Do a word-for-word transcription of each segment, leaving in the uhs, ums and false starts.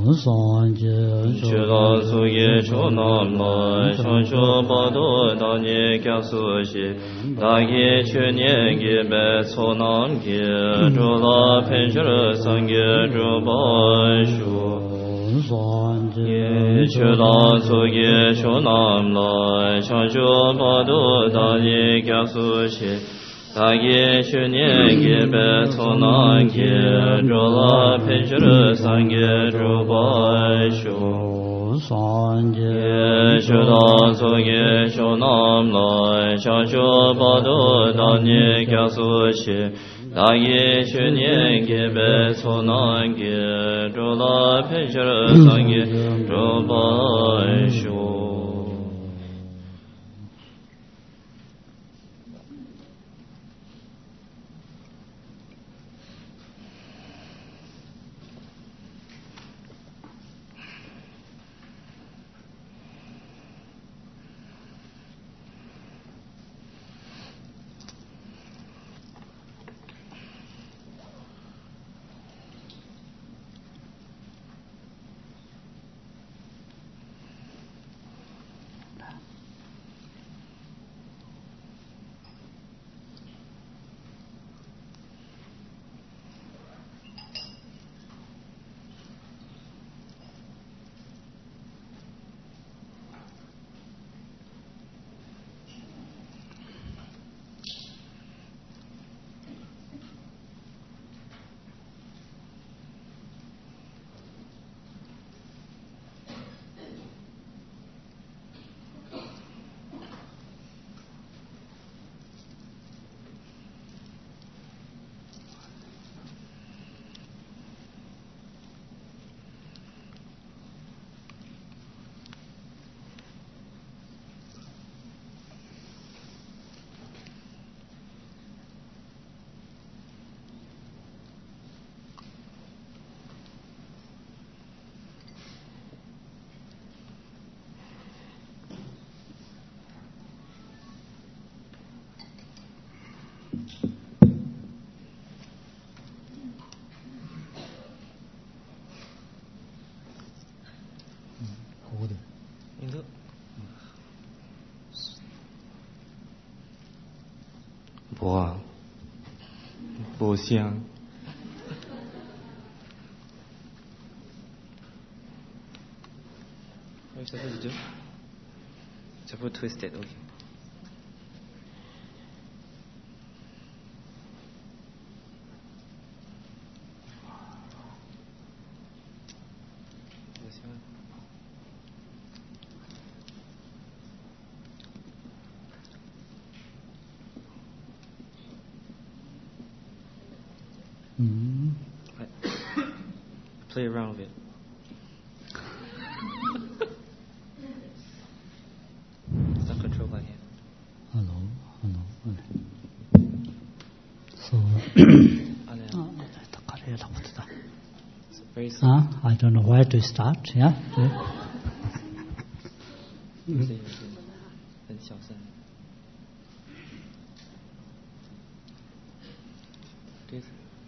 三界去到苏耶说南来，上说巴多大年加苏西，大耶去年给白错南给，住了平时三给住巴数。也去到苏耶说南来，上说巴多大年加苏西。大耶去年给白错南给，住了平时三给住巴数。 三界去到苏耶说南来，上说巴多大年加苏西。大耶去年给白错南给，住了平时三给住巴数。不不香。What are you supposed to do? Supposed to twist it, okay. Mm. Play around with it. It's not controlled by him. Hello, hello. So, It's very uh, I don't know where to start. Yeah. 很小声。对。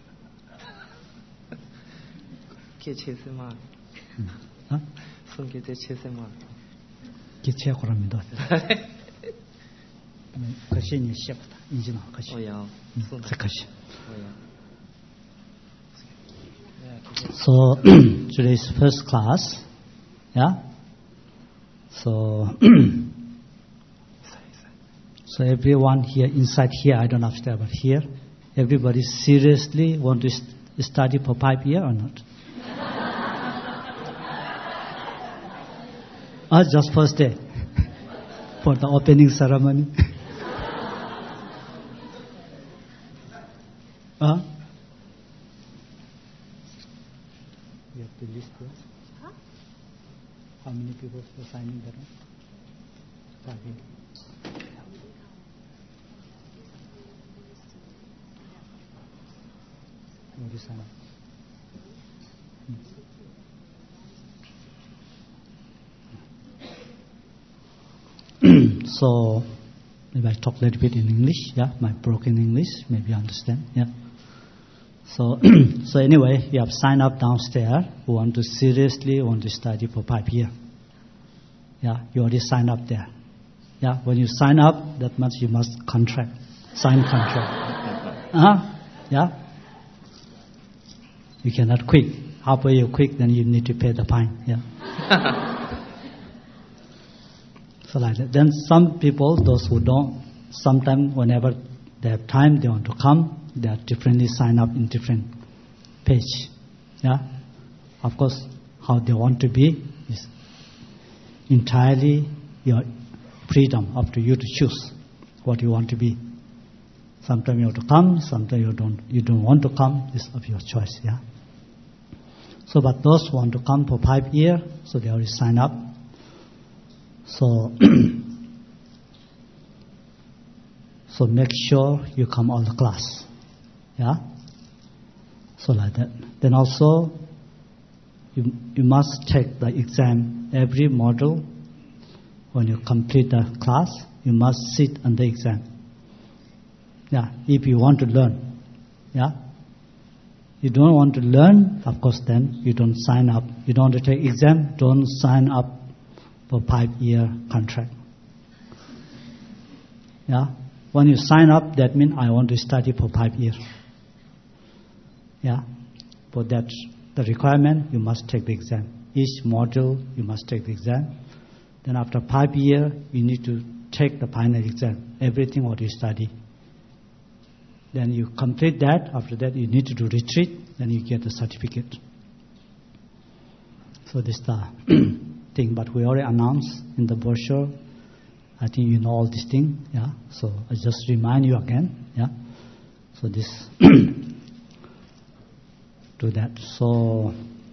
给切丝吗？ 啊？ 送给这切丝吗？ 기체고랍니다. 거신이 시작부터 인지나 거신. 오야. 거신. 오야. So today's first class, yeah. So so everyone here inside here, I don't understand, but here, everybody seriously want to st- study for five years or not? Or just first day for the opening ceremony? Huh? You have to list this. Huh? How many people are signing there? Five. What is sign up? So maybe I talk a little bit in English, yeah, my broken English, maybe you understand, yeah. So, so anyway, you have signed up downstairs who want to seriously want to study for five years. Yeah, you already signed up there. Yeah, when you sign up, that means you must contract, sign contract. Uh-huh. Yeah. You cannot quit. Halfway you quit, then you need to pay the fine. Yeah. So like that. Then some people, those who don't, sometimes whenever they have time, they want to come. They are differently sign up in different page. Yeah. Of course, how they want to be is entirely your freedom, up to you to choose what you want to be. Sometimes you have to come, sometimes you don't. You don't want to come. It's of your choice. Yeah. So, but those who want to come for five years, so they already sign up. So, so make sure you come all the class. Yeah. So like that. Then also, you you must take the exam every module. When you complete the class, you must sit on the exam. Yeah. If you want to learn. Yeah. You don't want to learn, of course, then you don't sign up. You don't want to take exam, don't sign up for five-year contract. Yeah. When you sign up, that means I want to study for five years. Yeah. For that, the requirement, you must take the exam. Each module, you must take the exam. Then after five years, you need to take the final exam. Everything what you study. Then you complete that. After that, you need to do retreat. Then you get the certificate. So this is the thing. But we already announced in the brochure. I think you know all these things. Yeah. So I just remind you again. Yeah. So this do that. So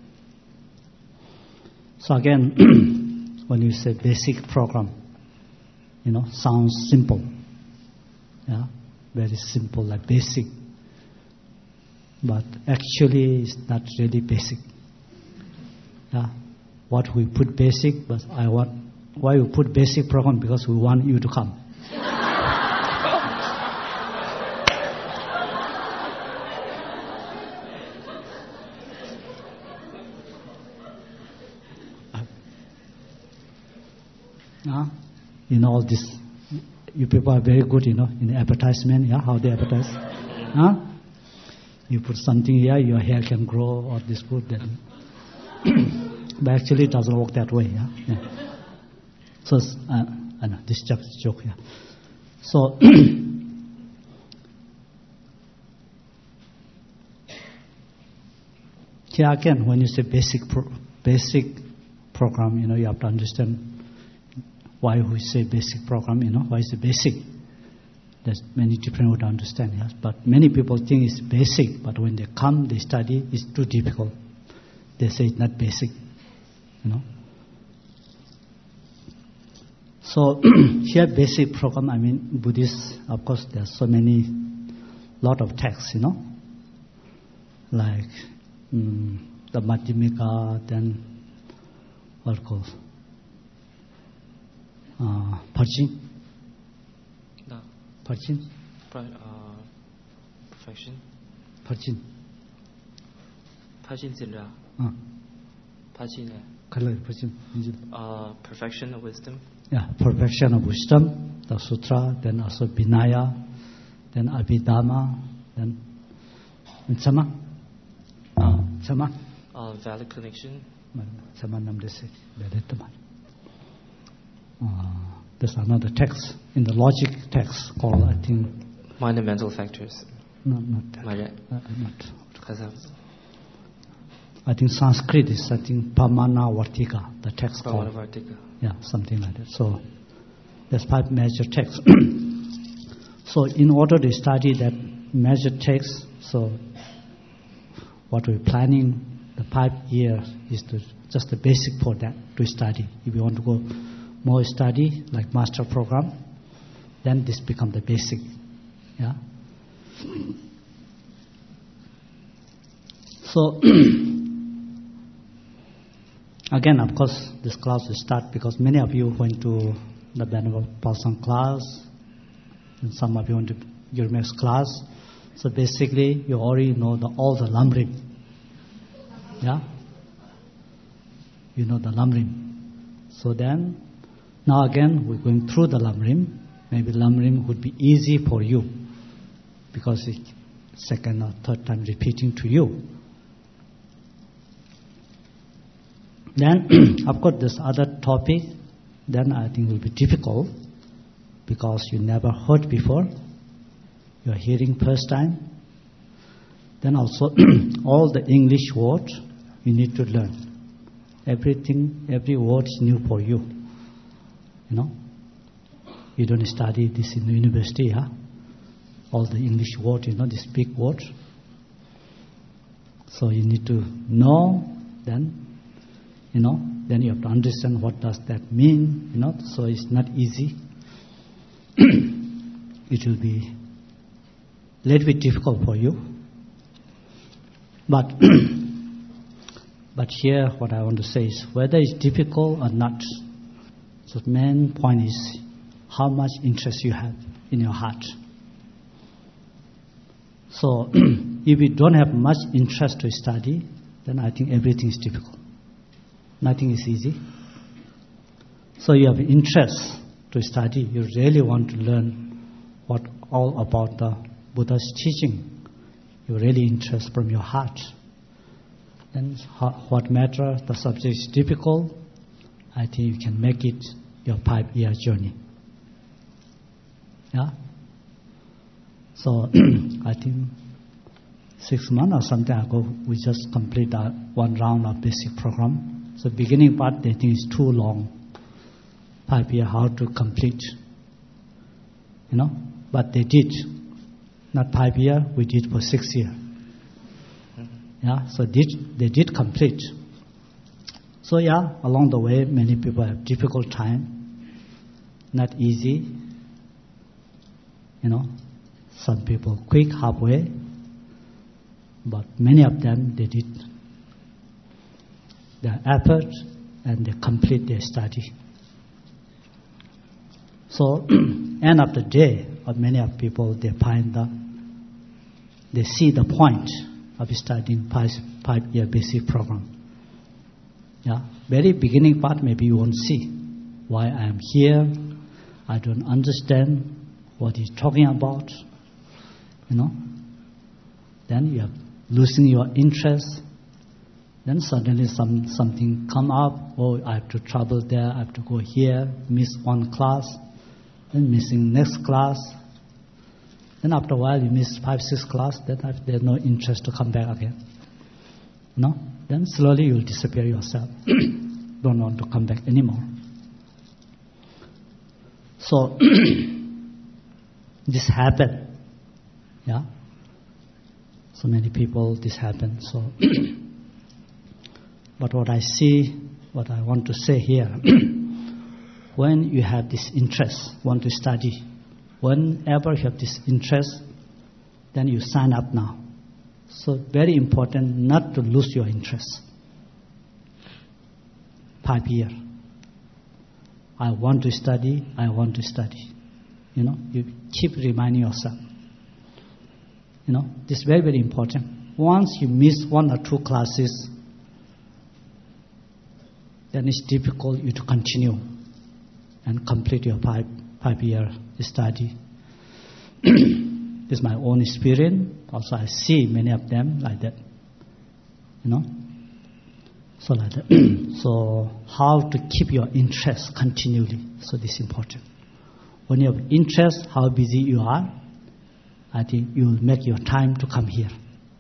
so again, when you say basic program, you know, sounds simple. Yeah. Very simple, like basic. But actually, it's not really basic. Yeah. What we put basic, but I want, why we put basic program? Because we want you to come. uh, you know all this. You people are very good, you know, in the advertisement, yeah, how they advertise. Huh? You put something here, your hair can grow, or this food, that. But actually it doesn't work that way, yeah. yeah. So, uh, I know, this is just a joke, yeah. So, here again, when you say basic pro- basic program, you know, you have to understand why we say basic program, you know, why is it basic? There's many different ways to understand, yes. But many people think it's basic, but when they come, they study, it's too difficult. They say it's not basic, you know. So, here basic program, I mean, Buddhist, of course, there's so many, lot of texts, you know. Like, um, the Madhyamika, then, what called? Uh, Parchin? No. Parchin? Pro, uh, perfection. Parchin. Parchin Zilra. Uh. Parchin. Color, Parchin. Uh, perfection of wisdom. Yeah, perfection of wisdom, the sutra, then also Vinaya, then Abhidhamma, then Chama. Uh, Chama. Uh, valid connection. Chama namdese, Vedetaman. Uh, there's another text in the logic text called, I think, mind and mental factors. No, not that. Not Uh, not. I think Sanskrit is, I think, Pamana Vartika, the text called. Pamana Vartika. Yeah, something like that. So there's five major texts. So in order to study that major text, so what we're planning the five years is to just the basic for that to study. If you want to go more study, like master program, then this becomes the basic. Yeah. So, again, of course, this class will start because many of you went to the Venerable Paulson class, and some of you went to your next class. So basically, you already know the, all the lamrim. Yeah? You know the lamrim. So then, now again, we're going through the lamrim. Maybe lamrim would be easy for you because it's second or third time repeating to you. Then, of course, this other topic, then I think will be difficult because you never heard before. You're hearing first time. Then also, all the English words you need to learn. Everything, every word is new for you. You know, you don't study this in the university, huh? All the English words, you know, these big words. So you need to know, then, you know, then you have to understand what does that mean, you know. So it's not easy. It will be a little bit difficult for you. But but here what I want to say is whether it's difficult or not, so the main point is how much interest you have in your heart. So if you don't have much interest to study, then I think everything is difficult. Nothing is easy. So you have interest to study. You really want to learn what all about the Buddha's teaching. You really interest from your heart. Then what matter, the subject is difficult, I think you can make it your five-year journey. Yeah? So I think six months or something ago, we just complete our one round of basic program. So beginning part, they think is too long. Five years, how to complete. You know? But they did. Not five years, we did for six years. Yeah, so did, they did complete. So yeah, along the way, many people have difficult time. Not easy. You know, some people quit halfway. But many of them, they did their effort and they complete their study. So, end of the day, of many of people, they find the, they see the point of studying five, five-year basic program. Yeah, very beginning part, maybe you won't see why I am here. I don't understand what he's talking about. You know, then you are losing your interest. Then suddenly some something come up. Oh, I have to travel there. I have to go here. Miss one class. Then missing next class. Then after a while you miss five, six class. Then there's no interest to come back again. No? Then slowly you'll disappear yourself. Don't want to come back anymore. So this happened. Yeah. So many people this happened. So, but what I see, what I want to say here. When you have this interest, want to study, whenever you have this interest, then you sign up now. So very important not to lose your interest. Five years. I want to study, I want to study. You know, you keep reminding yourself. You know, this is very, very important. Once you miss one or two classes, then it's difficult for you to continue and complete your five, five-year study. This is my own experience. Also, I see many of them like that. You know? So like that. So how to keep your interest continually. So this is important. When you have interest, how busy you are, I think you will make your time to come here.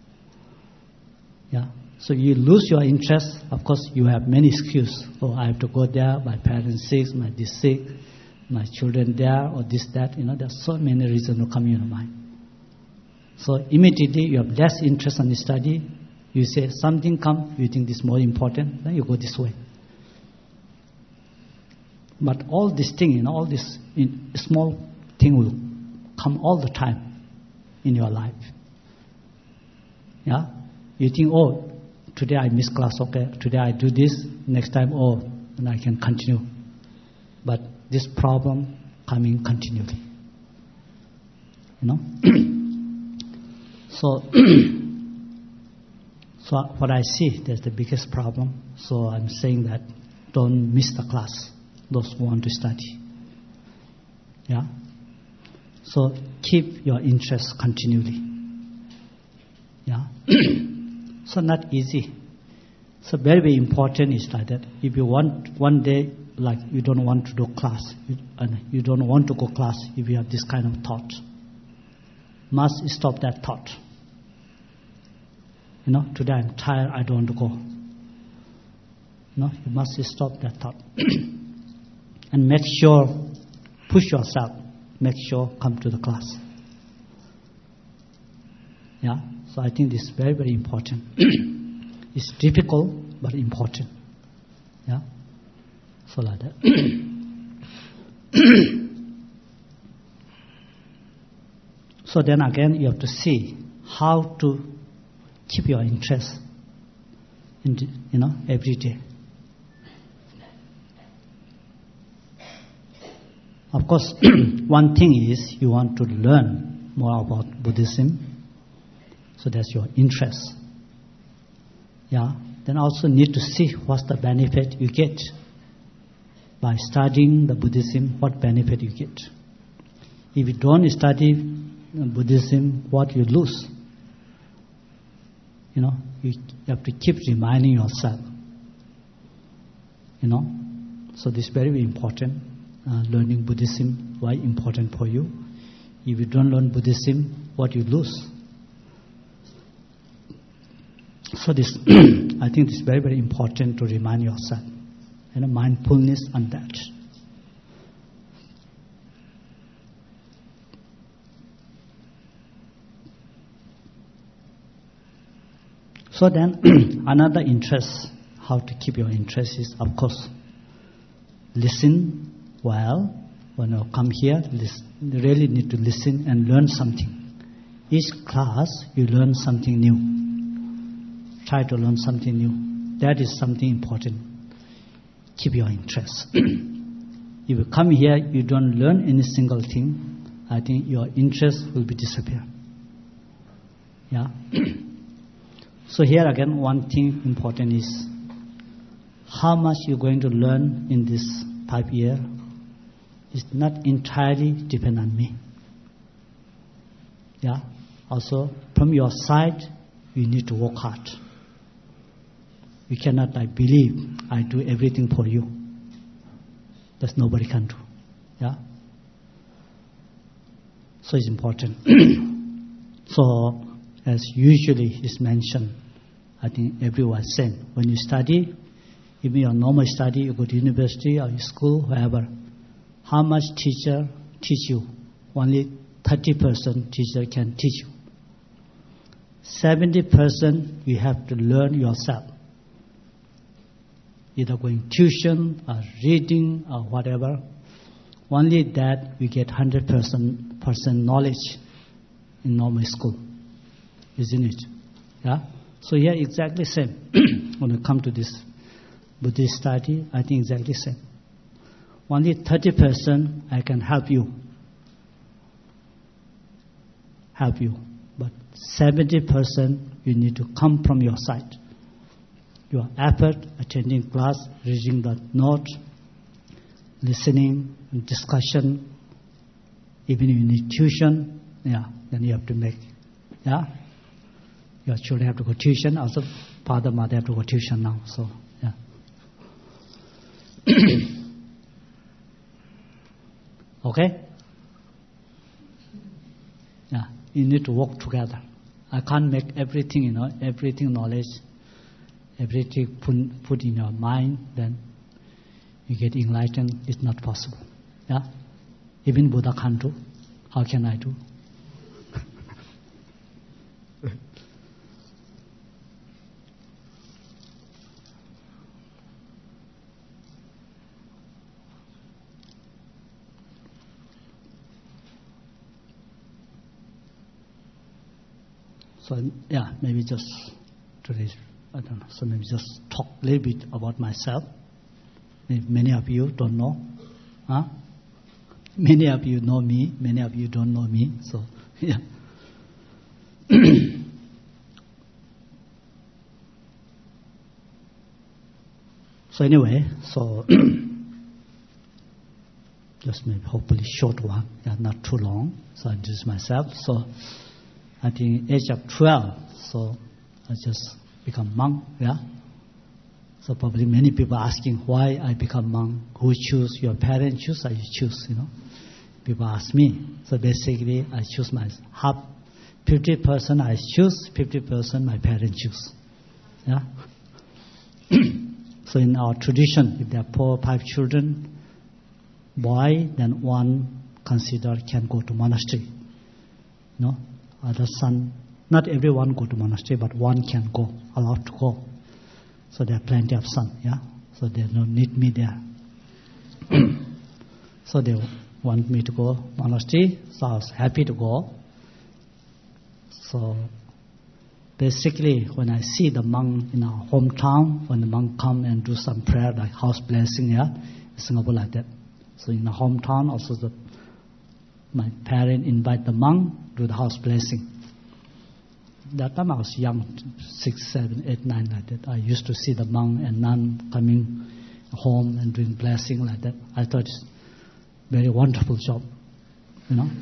Yeah. So you lose your interest, of course you have many excuses. Oh, I have to go there, my parents sick, my this sick, my children there, or this, that, you know, there's so many reasons to come in your mind. So immediately you have less interest in the study, you say something come, you think this is more important, then you go this way. But all these things, you know, all this in, small thing will come all the time in your life. Yeah? You think, oh, today I miss class, okay, today I do this, next time, oh, and I can continue. But this problem coming continually. You know? So, so what I see, that's the biggest problem. So I'm saying that don't miss the class, those who want to study. Yeah? So keep your interest continually. Yeah? So not easy. So very, very important is like that. If you want one day, like you don't want to do class, you, and you don't want to go class, if you have this kind of thought, must stop that thought. You know, today I'm tired, I don't want to go. No, you must stop that thought. And make sure, push yourself, make sure come to the class. Yeah, so I think this is very, very important. It's difficult, but important. Yeah, so like that. So then again, you have to see how to keep your interest in, you know, every day. Of course, one thing is you want to learn more about Buddhism, so that's your interest. Yeah. Then also need to see what's the benefit you get by studying the Buddhism. What benefit you get? If you don't study Buddhism, what you lose? You know, you have to keep reminding yourself. You know, so this is very, very important. Uh, learning Buddhism, why important for you? If you don't learn Buddhism, what you lose? So this, I think this is very, very important to remind yourself. You know, mindfulness on that. So then, another interest, how to keep your interest is, of course, listen well. When you come here, listen, you really need to listen and learn something. Each class, you learn something new. Try to learn something new. That is something important. Keep your interest. If you come here, you don't learn any single thing, I think your interest will be disappear. Yeah. So here again, one thing important is how much you're going to learn in this five year is not entirely depend on me. Yeah. Also, from your side, you need to work hard. You cannot like believe I do everything for you. That nobody can do. Yeah. So it's important. So as usually is mentioned, I think everyone said, when you study, even your normal study, you go to university or school, wherever, how much teacher teach you? Only thirty percent teacher can teach you. seventy percent you have to learn yourself. Either going tuition or reading or whatever. Only that we get one hundred percent knowledge in normal school. Isn't it? Yeah? So here exactly same. When you come to this Buddhist study, I think exactly same. Only thirty percent I can help you. Help you. But seventy percent you need to come from your side. Your effort, attending class, reading the note, listening, discussion, even if you need tuition, yeah, then you have to make, yeah. Your children have to go tuition, also father, mother have to go tuition now, so, yeah. Okay? Yeah, you need to work together. I can't make everything, you know, everything knowledge, everything put, put in your mind, then you get enlightened. It's not possible. Yeah? Even Buddha can't do. How can I do? So, yeah, maybe just today's, I don't know, so maybe just talk a little bit about myself. Maybe many of you don't know. Huh? Many of you know me, many of you don't know me. So, yeah. so anyway, so just maybe hopefully short one, yeah, not too long. So I introduce myself. So I think age of twelve, so I just become monk, yeah. So probably many people asking why I become monk. Who choose? Your parents choose or you choose, you know? People ask me. So basically I choose my half, fifty percent I choose, fifty percent my parents choose. Yeah? So in our tradition, if there are four or five children, boy, then one consider can go to monastery. You know? Other son, not everyone go to monastery, but one can go, allowed to go. So there are plenty of sons, yeah? So they don't need me there. So they want me to go monastery, so I was happy to go. So basically, when I see the monk in our hometown, when the monk come and do some prayer, like house blessing, yeah, in Singapore like that. So in the hometown, also the, my parents invite the monk to do the house blessing. That time I was young, six, seven, eight, nine, like that. I used to see the monk and nun coming home and doing blessing like that. I thought it's very wonderful job, you know.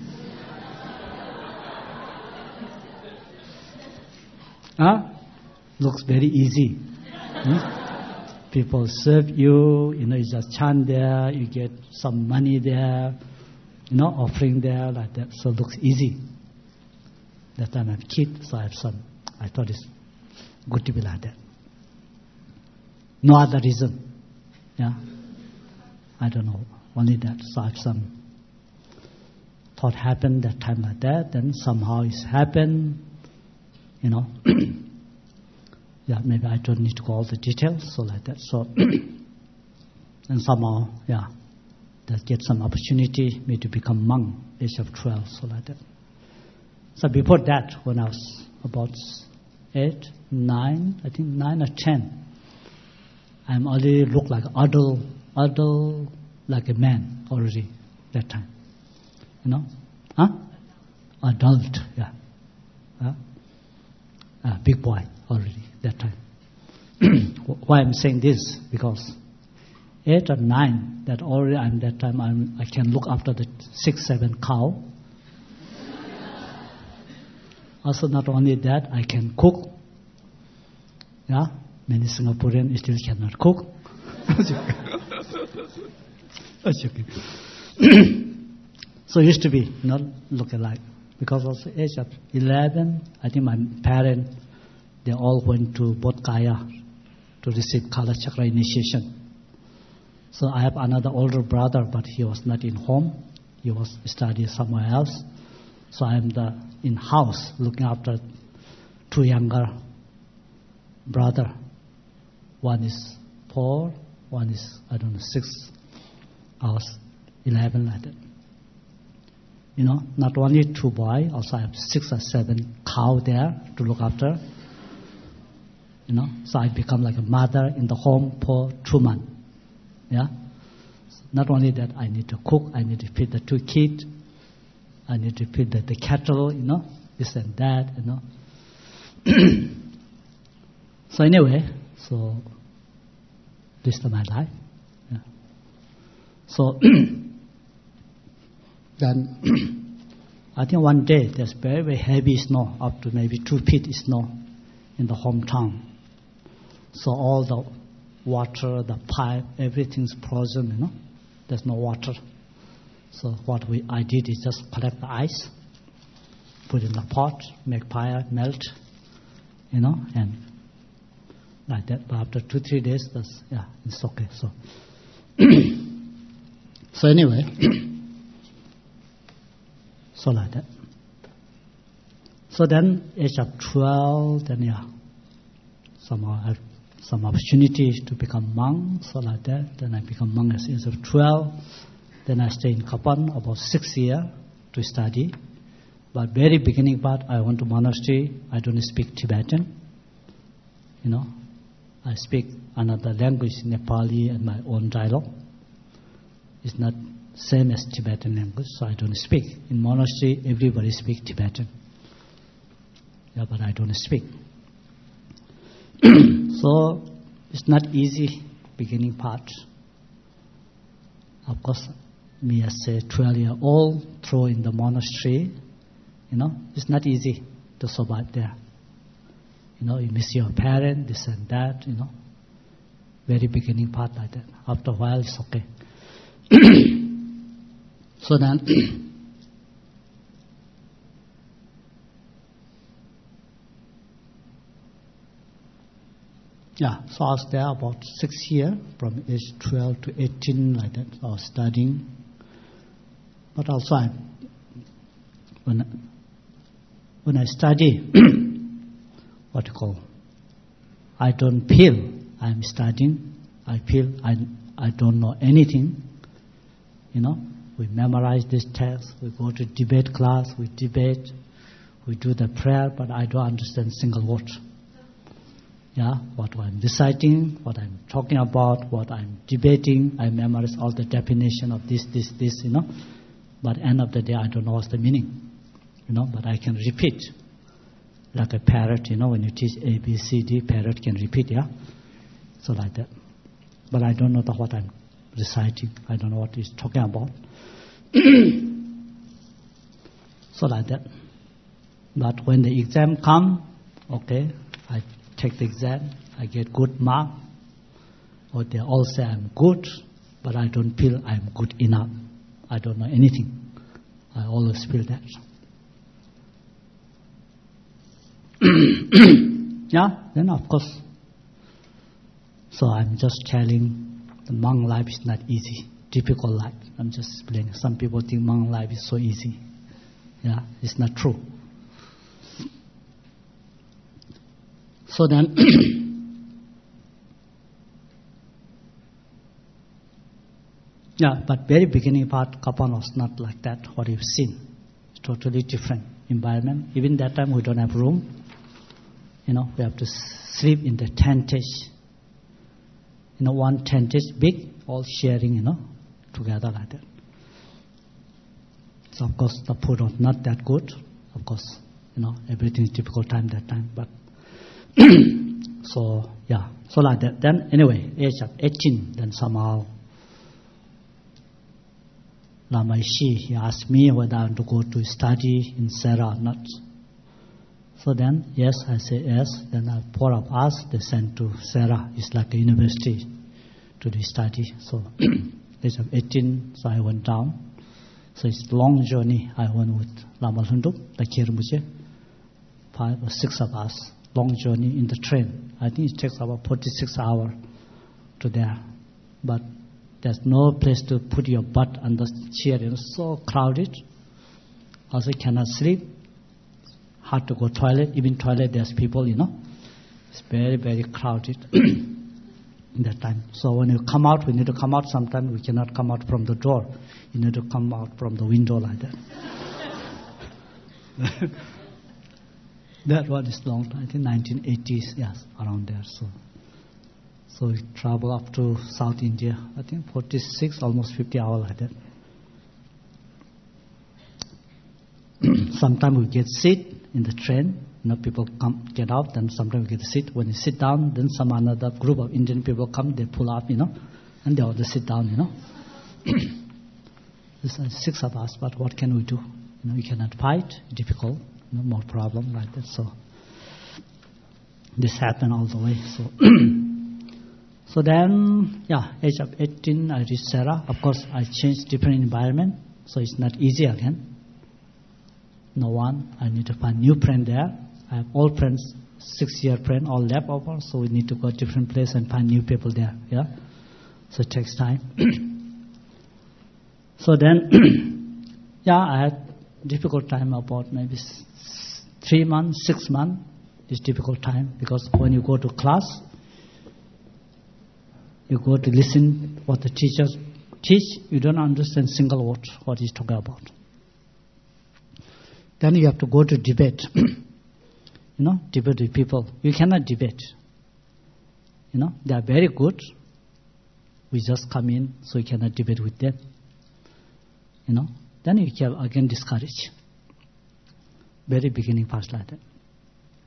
Huh? Looks very easy. Hmm? People serve you, you know, you just chant there, you get some money there, you know, offering there like that. So it looks easy. That time I have kid, so I have son. I thought it's good to be like that. No other reason. Yeah. I don't know. Only that. So I have some thought happened that time like that, then somehow it's happened, you know. Yeah, maybe I don't need to go all the details, so like that. So and somehow, yeah, that get some opportunity me to become monk, age of twelve, so like that. So before that, when I was about eight, nine, I think nine or ten, I'm already look like adult, adult, like a man already that time. You know? Huh? Adult, yeah. Huh? Uh, big boy already that time. Why I'm saying this? Because eight or nine, that already I'm that time I'm, I can look after the six, seven cow. Also, not only that, I can cook. Yeah, many Singaporeans still cannot cook. So it used to be not look alike. Because of the age of eleven, I think my parents, they all went to Bodh Gaya to receive Kala Chakra initiation. So I have another older brother, but he was not in home. He was studying somewhere else. So I am the in house looking after two younger brother. One is four, one is I don't know six. I was eleven like that. You know, not only two boys, also I have six or seven cow there to look after. You know, so I become like a mother in the home for two months. Yeah. Not only that, I need to cook. I need to feed the two kids. I need to feed the, the cattle, you know, this and that, you know. So anyway, so this is my life. Yeah. So then I think one day there's very, very heavy snow, up to maybe two feet snow in the hometown. So all the water, the pipe, everything's frozen, you know. There's no water. So what we I did is just collect the ice, put in the pot, make fire, melt, you know, and like that. But after two, three days, that's, yeah, it's okay. So, so anyway, so like that. So then, age of twelve, then yeah, somehow I have some opportunities to become monk, so like that. Then I become monk at the age of twelve. Then I stay in Kapan about six years to study. But very beginning part, I went to monastery. I don't speak Tibetan. You know, I speak another language, Nepali, and my own dialogue. It's not same as Tibetan language, so I don't speak. In monastery, everybody speaks Tibetan. yeah, but I don't speak. So it's not easy beginning part. Of course, me as a twelve-year-old throw in the monastery, you know, it's not easy to survive there. You know, you miss your parents, this and that, you know. Very beginning part like that. After a while, it's okay. So then, yeah, so I was there about six years, from age twelve to eighteen, like that. I was studying. But also, I, when, when I study, what you call, I don't feel I'm studying. I feel I, I don't know anything. You know, we memorize this text, we go to debate class, we debate, we do the prayer, but I don't understand a single word. Yeah, what I'm reciting, what I'm talking about, what I'm debating, I memorize all the definition of this, this, this, you know. But at the end of the day, I don't know what's the meaning, you know, but I can repeat. Like a parrot, you know, when you teach A, B, C, D, parrot can repeat, yeah? So like that. But I don't know the, what I'm reciting. I don't know what he's talking about. So like that. But when the exam come, okay, I take the exam, I get good mark, or they all say I'm good, but I don't feel I'm good enough. I don't know anything. I always feel that. Yeah, then of course. So I'm just telling the monk life is not easy, difficult life. I'm just explaining. Some people think monk life is so easy. Yeah, it's not true. So then, yeah, but very beginning part, Kapan was not like that, what you've seen. It's totally different environment. Even that time we don't have room. You know, we have to sleep in the tentage. You know, one tentage big, all sharing, you know, together like that. So of course the food was not that good. Of course, you know, everything is difficult time that time. But so yeah, so like that. Then anyway, age of eighteen, then somehow Lama Ishi, he asked me whether I want to go to study in Sera or not. So then, yes, I say yes. Then uh, four of us, they sent to Sera. It's like a university to do study. So, age of eighteen, so I went down. So it's a long journey. I went with Lama Lhundup, the Kirmuche, five or six of us. Long journey in the train. I think it takes about forty-six hours to there. But there's no place to put your butt on the chair. It's so crowded. Also cannot sleep. Hard to go toilet. Even toilet, there's people, you know. It's very, very crowded in that time. So when you come out, we need to come out sometime. We cannot come out from the door. You need to come out from the window like that. That one is long. I think nineteen eighties, yes, around there. So, so we travel up to South India. I think forty-six, almost fifty hours like that. Sometimes we get seat in the train. You know, people come, get out, then sometimes we get a seat. When you sit down, then some another group of Indian people come, they pull up, you know, and they all just sit down, you know. There's uh, six of us, but what can we do? You know, we cannot fight, difficult, you know, more problem like that. So this happened all the way. So, so then, yeah, age of eighteen, I reached Sera. Of course, I changed different environment, so it's not easy again. No one. I need to find new friend there. I have old friends, six-year friend, all left over. So we need to go to different place and find new people there. Yeah, so it takes time. So then, yeah, I had difficult time about maybe three months, six months. It's difficult time because when you go to class, you go to listen what the teachers teach. You don't understand single word what he's talking about. Then you have to go to debate. You know, debate with people. You cannot debate. You know, they are very good. We just come in, so you cannot debate with them. You know, then you can again discourage. Very beginning part like that.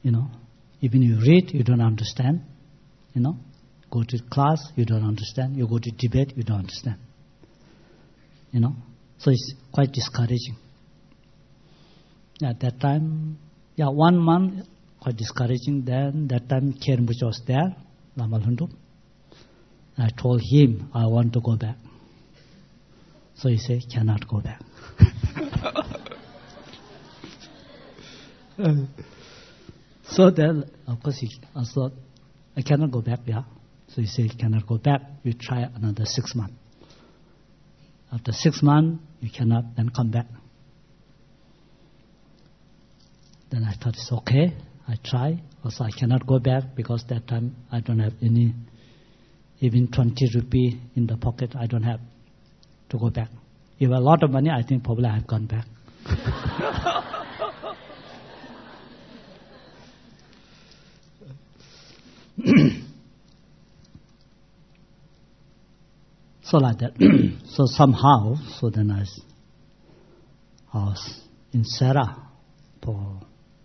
You know, even you read, you don't understand. You know, go to class, you don't understand. You go to debate, you don't understand. You know, so it's quite discouraging. At that time, yeah, one month, quite discouraging. Then that time, Khenpo was there, Lama Lundup. I told him I want to go back. So he said, cannot go back. So then, of course, he I thought, I cannot go back, yeah. So he said, cannot go back. You try another six months. After six months, you cannot, then come back. Then I thought, it's okay. I try. Also, I cannot go back because that time I don't have any, even twenty rupee in the pocket, I don't have to go back. If a lot of money, I think probably I have gone back. So like that. So somehow, so then I, I was in Sarah for,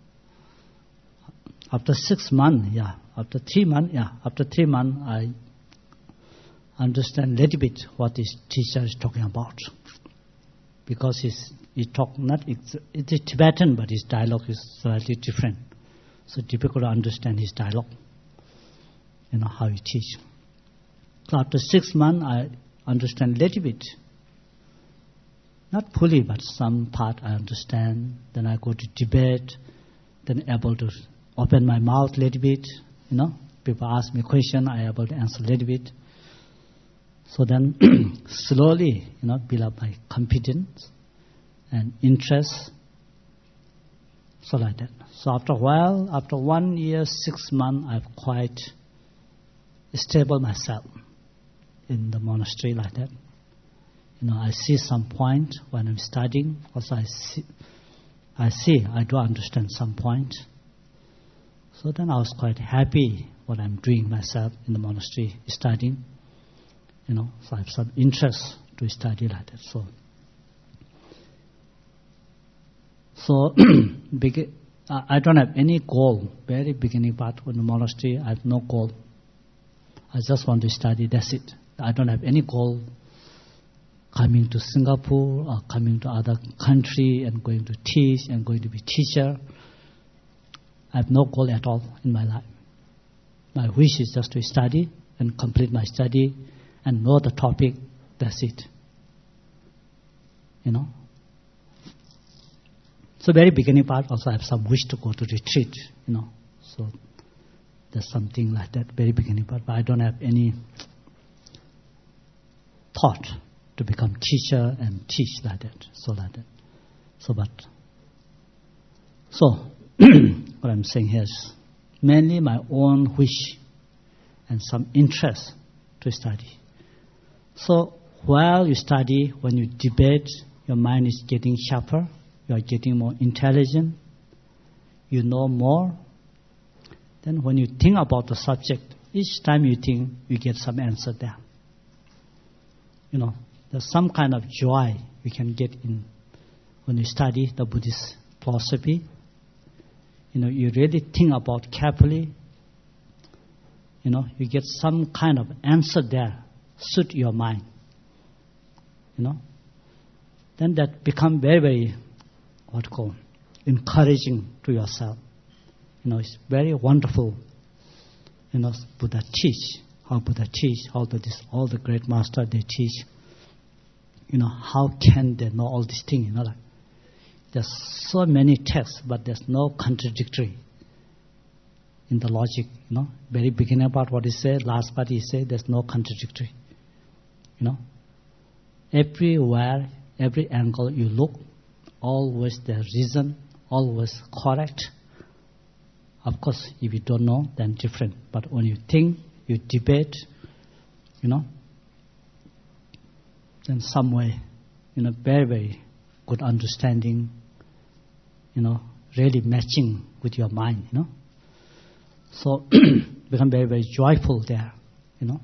after six months, yeah, after three months, yeah, after three months, I understand a little bit what this teacher is talking about. Because he's, he talk not, it's, it is Tibetan, but his dialogue is slightly different. So difficult to understand his dialogue, you know, how he teach. So after six months, I understand a little bit. Not fully, but some part I understand. Then I go to debate, then able to open my mouth a little bit, you know. People ask me a question, I able to answer a little bit. So then slowly, you know, build up my confidence and interest. So like that. So after a while, after one year, six months, I've quite stable myself in the monastery like that. You know, I see some point when I'm studying. Also, I see, I see, I do understand some point. So then I was quite happy what I'm doing myself in the monastery, studying. You know, so I have some interest to study like that. So, so I don't have any goal. Very beginning part of the monastery, I have no goal. I just want to study, that's it. I don't have any goal coming to Singapore or coming to other country and going to teach and going to be teacher. I have no goal at all in my life. My wish is just to study and complete my study and know the topic, that's it. You know. So very beginning part also I have some wish to go to retreat, you know. So there's something like that, very beginning part, but I don't have any thought to become teacher and teach like that, so like that. So but, so what I'm saying here is mainly my own wish and some interest to study. So while you study, when you debate, your mind is getting sharper, you are getting more intelligent, you know more. Then when you think about the subject, each time you think, you get some answer there. You know, there's some kind of joy you can get in when you study the Buddhist philosophy. You know, you really think about carefully. You know, you get some kind of answer there, suit your mind. You know, then that become very, very, what you call, encouraging to yourself. You know, it's very wonderful. You know, Buddha teach, how Buddha teach, how the, this, all the great masters, they teach. You know, how can they know all these things, you know, like, there's so many texts, but there's no contradictory in the logic, you know. Very beginning about what he said, last part he said, there's no contradictory, you know. Everywhere, every angle you look, always there's reason, always correct. Of course, if you don't know, then different. But when you think, you debate, you know, then some way, you know, very, very good understanding, you know, really matching with your mind, you know. So, become very, very joyful there, you know.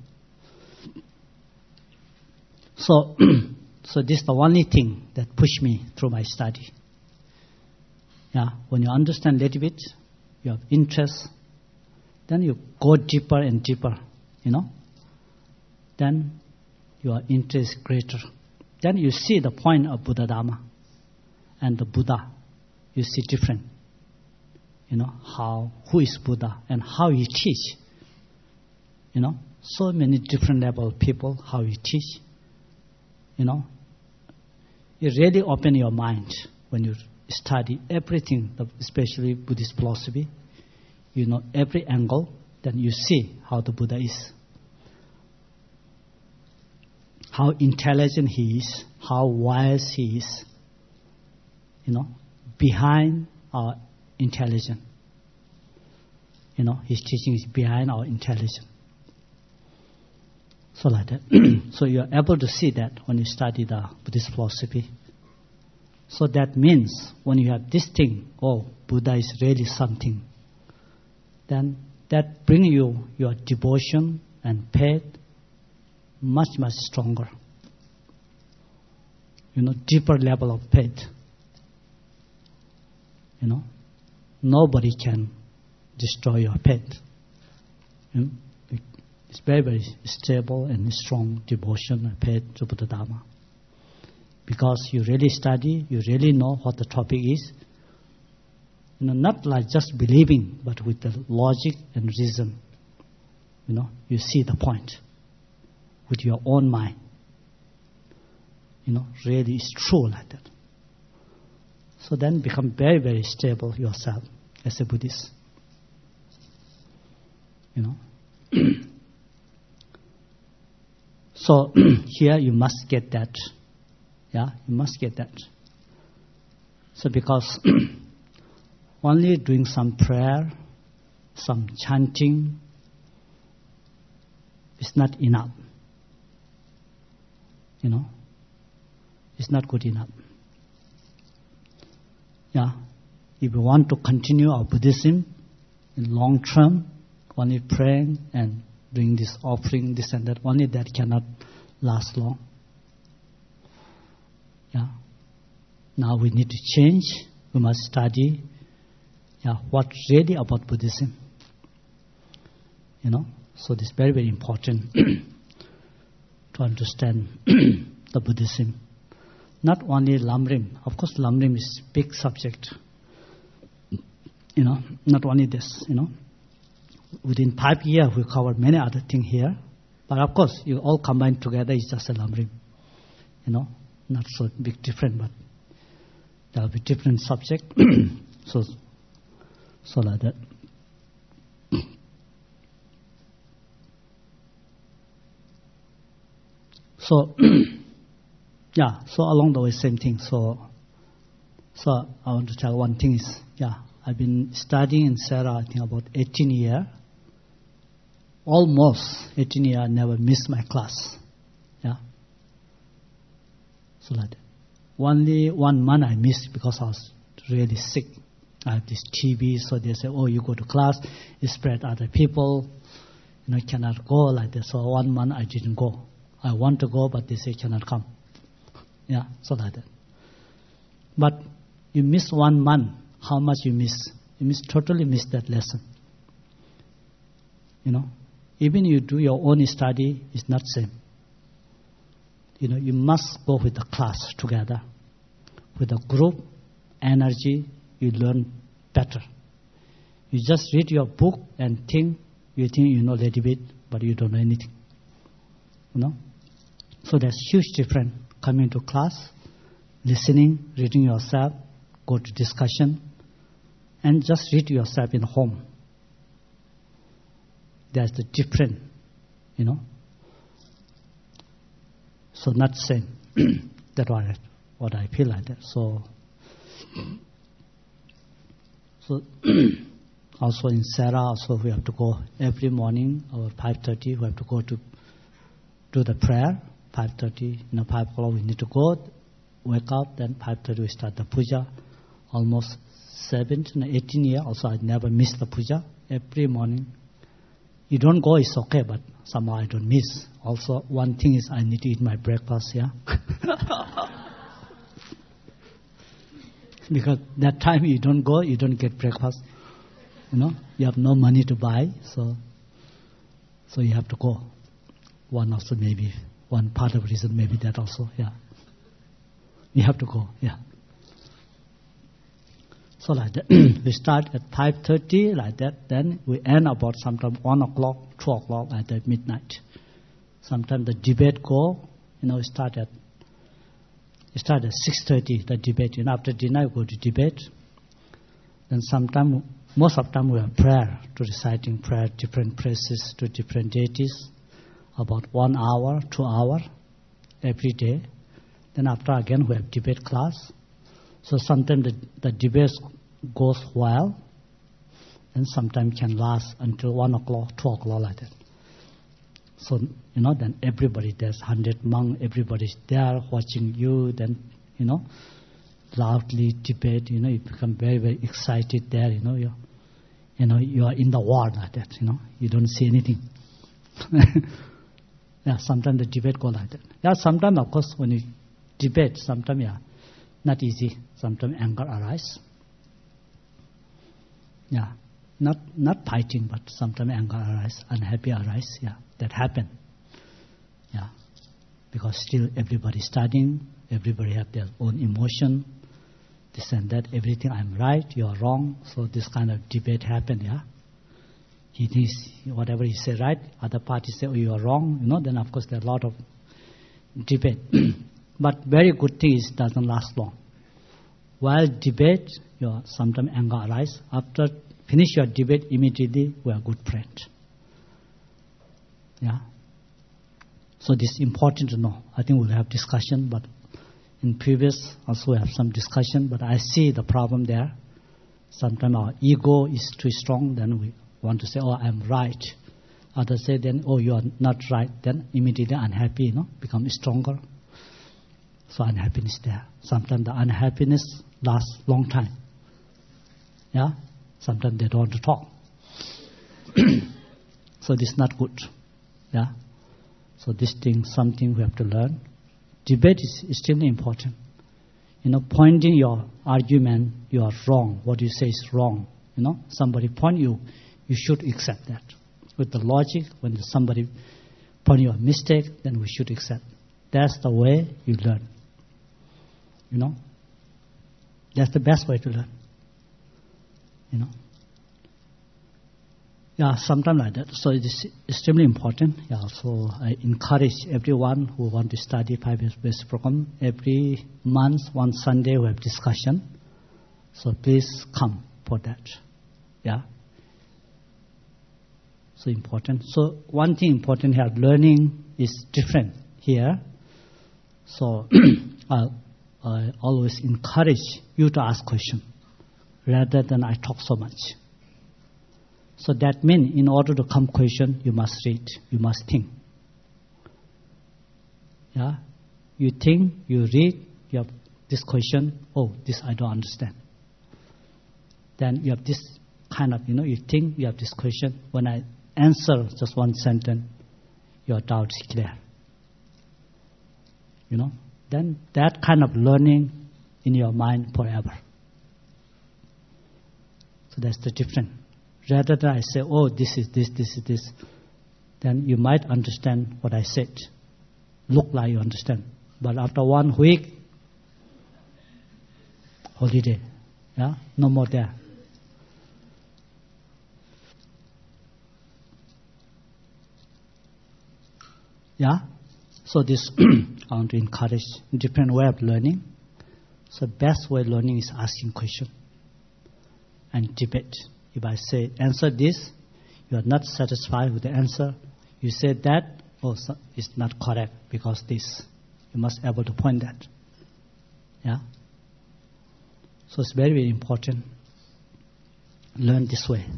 So, so this is the only thing that pushed me through my study. Yeah, when you understand a little bit, you have interest, then you go deeper and deeper, you know. Then your interest is greater. Then you see the point of Buddha Dharma and the Buddha. You see different, you know, how, who is Buddha and how he teach. You know, so many different level of people, how he teach. You know, you really open your mind when you study everything, especially Buddhist philosophy. You know, every angle, then you see how the Buddha is. How intelligent he is, how wise he is. You know, behind our intelligence. You know, his teaching is behind our intelligence. So like that. So you are able to see that when you study the Buddhist philosophy. So that means when you have this thing, oh, Buddha is really something, then that brings you your devotion and faith much, much stronger. You know, deeper level of faith. You know, nobody can destroy your faith. You know? It's very, very stable and strong devotion and faith to Buddha Dharma. Because you really study, you really know what the topic is. You know, not like just believing, but with the logic and reason. You know, you see the point with your own mind. You know, really it's true like that. So then become very, very stable yourself as a Buddhist. You know. So here you must get that. Yeah, you must get that. So because only doing some prayer, some chanting is not enough. You know, it's not good enough. Yeah, if we want to continue our Buddhism in long term, only praying and doing this offering, this and that, only that cannot last long. Yeah. Now we need to change. We must study. Yeah, what really about Buddhism. You know, so this is very, very important to understand the Buddhism. Not only Lamrim. Of course, Lamrim is big subject. You know, not only this, you know. Within five years, we covered many other things here. But of course, you all combined together is just a Lamrim. You know, not so big different, but there will be different subject. so, so like that. So, yeah, so along the way, same thing. So, so I want to tell one thing is, yeah, I've been studying in Sarah, I think about eighteen years. Almost eighteen years, I never missed my class. Yeah. So like that. Only one month I missed because I was really sick. I have this T B, so they say, oh, you go to class, you spread other people, you know, cannot go like that. So one month I didn't go. I want to go, but they say cannot come. Yeah, so like that. But you miss one month, how much you miss? You miss totally miss that lesson. You know, even you do your own study, it's not same. You know, you must go with the class together. With the group, energy, you learn better. You just read your book and think, you think you know a little bit, but you don't know anything. You know? So there's huge difference coming to class, listening, reading yourself, go to discussion, and just read yourself in home. There's the difference, you know. So not same. That's what I, what I feel like that. So, so also in Sarah, also we have to go every morning about five thirty. We have to go to do the prayer. five thirty, you know, five o'clock we need to go, wake up. Then five thirty we start the puja. Almost seventeen, eighteen years. Also I never miss the puja every morning. You don't go, it's okay, but somehow I don't miss. Also, one thing is I need to eat my breakfast, yeah? Because that time you don't go, you don't get breakfast. you know, you have no money to buy, so so you have to go. One also maybe, one part of the reason maybe that also, yeah. You have to go, yeah. So like that, we start at five thirty, like that, then we end about sometime one o'clock, two o'clock, like that, midnight. Sometimes the debate go, you know, start at, start at six thirty, the debate, you know, after dinner we go to debate. Then sometime, most of the time we have prayer, to reciting prayer, different praises to different deities, about one hour, two hour, every day. Then after again we have debate class. So sometimes the, the debate goes well, and sometimes can last until one o'clock, two o'clock like that. So, you know, then everybody, there's hundred monks, everybody's there watching you, then, you know, loudly debate, you know, you become very, very excited there, you know, you you know, you are in the war like that, you know, you don't see anything. Yeah, sometimes the debate go like that. Yeah, sometimes, of course, when you debate, sometimes, yeah, not easy. Sometimes anger arise. Yeah, not not fighting, but sometimes anger arise, unhappy arise. Yeah, that happen. Yeah, because still everybody studying, everybody have their own emotion, this and that. Everything I'm right, you are wrong. So this kind of debate happen. Yeah, he thinks whatever he say right, other parties say, oh, you are wrong. You know, then of course there are a lot of debate. But very good thing is it doesn't last long. While debate, your sometimes anger arise. After finish your debate, immediately we are good friends. Yeah. So this is important to know. I think we'll have discussion, but in previous also we have some discussion. But I see the problem there. Sometimes our ego is too strong. Then we want to say, "Oh, I'm right." Others say, "Then, oh, you are not right." Then immediately unhappy, you know, become stronger. So unhappiness there. Sometimes the unhappiness lasts long time. Yeah? Sometimes they don't want to talk. So this is not good. Yeah? So this thing, something we have to learn. Debate is extremely important. You know, pointing your argument, you are wrong. What you say is wrong. You know, somebody point you, you should accept that. With the logic, when somebody point your mistake, then we should accept. That's the way you learn. You know, that's the best way to learn. You know, yeah, sometimes like that. So it is extremely important. Yeah, so I encourage everyone who want to study five years basic program. Every month, one Sunday, we have discussion. So please come for that. Yeah. So important. So one thing important here, learning is different here. So uh, I always encourage you to ask questions rather than I talk so much. So that means in order to come question, you must read, you must think. Yeah, you think, you read, you have this question, oh, this I don't understand. Then you have this kind of, you know, you think, you have this question. When I answer just one sentence, your doubt is clear. You know, then that kind of learning in your mind forever. So that's the difference. Rather than I say, oh, this is this, this is this, then you might understand what I said. Look like you understand. But after one week, holiday. Yeah, no more there. Yeah? So this, I want to encourage different way of learning. So best way of learning is asking question and debate. If I say, answer this, you are not satisfied with the answer, you say that, oh, so it's not correct because this. You must be able to point that. Yeah? So it's very, very important. Learn this way.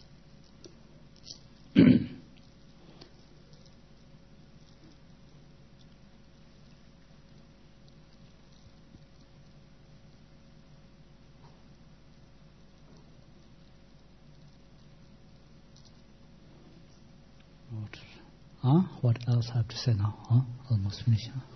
Huh? What else I have to say now? Huh? Almost finished. Huh?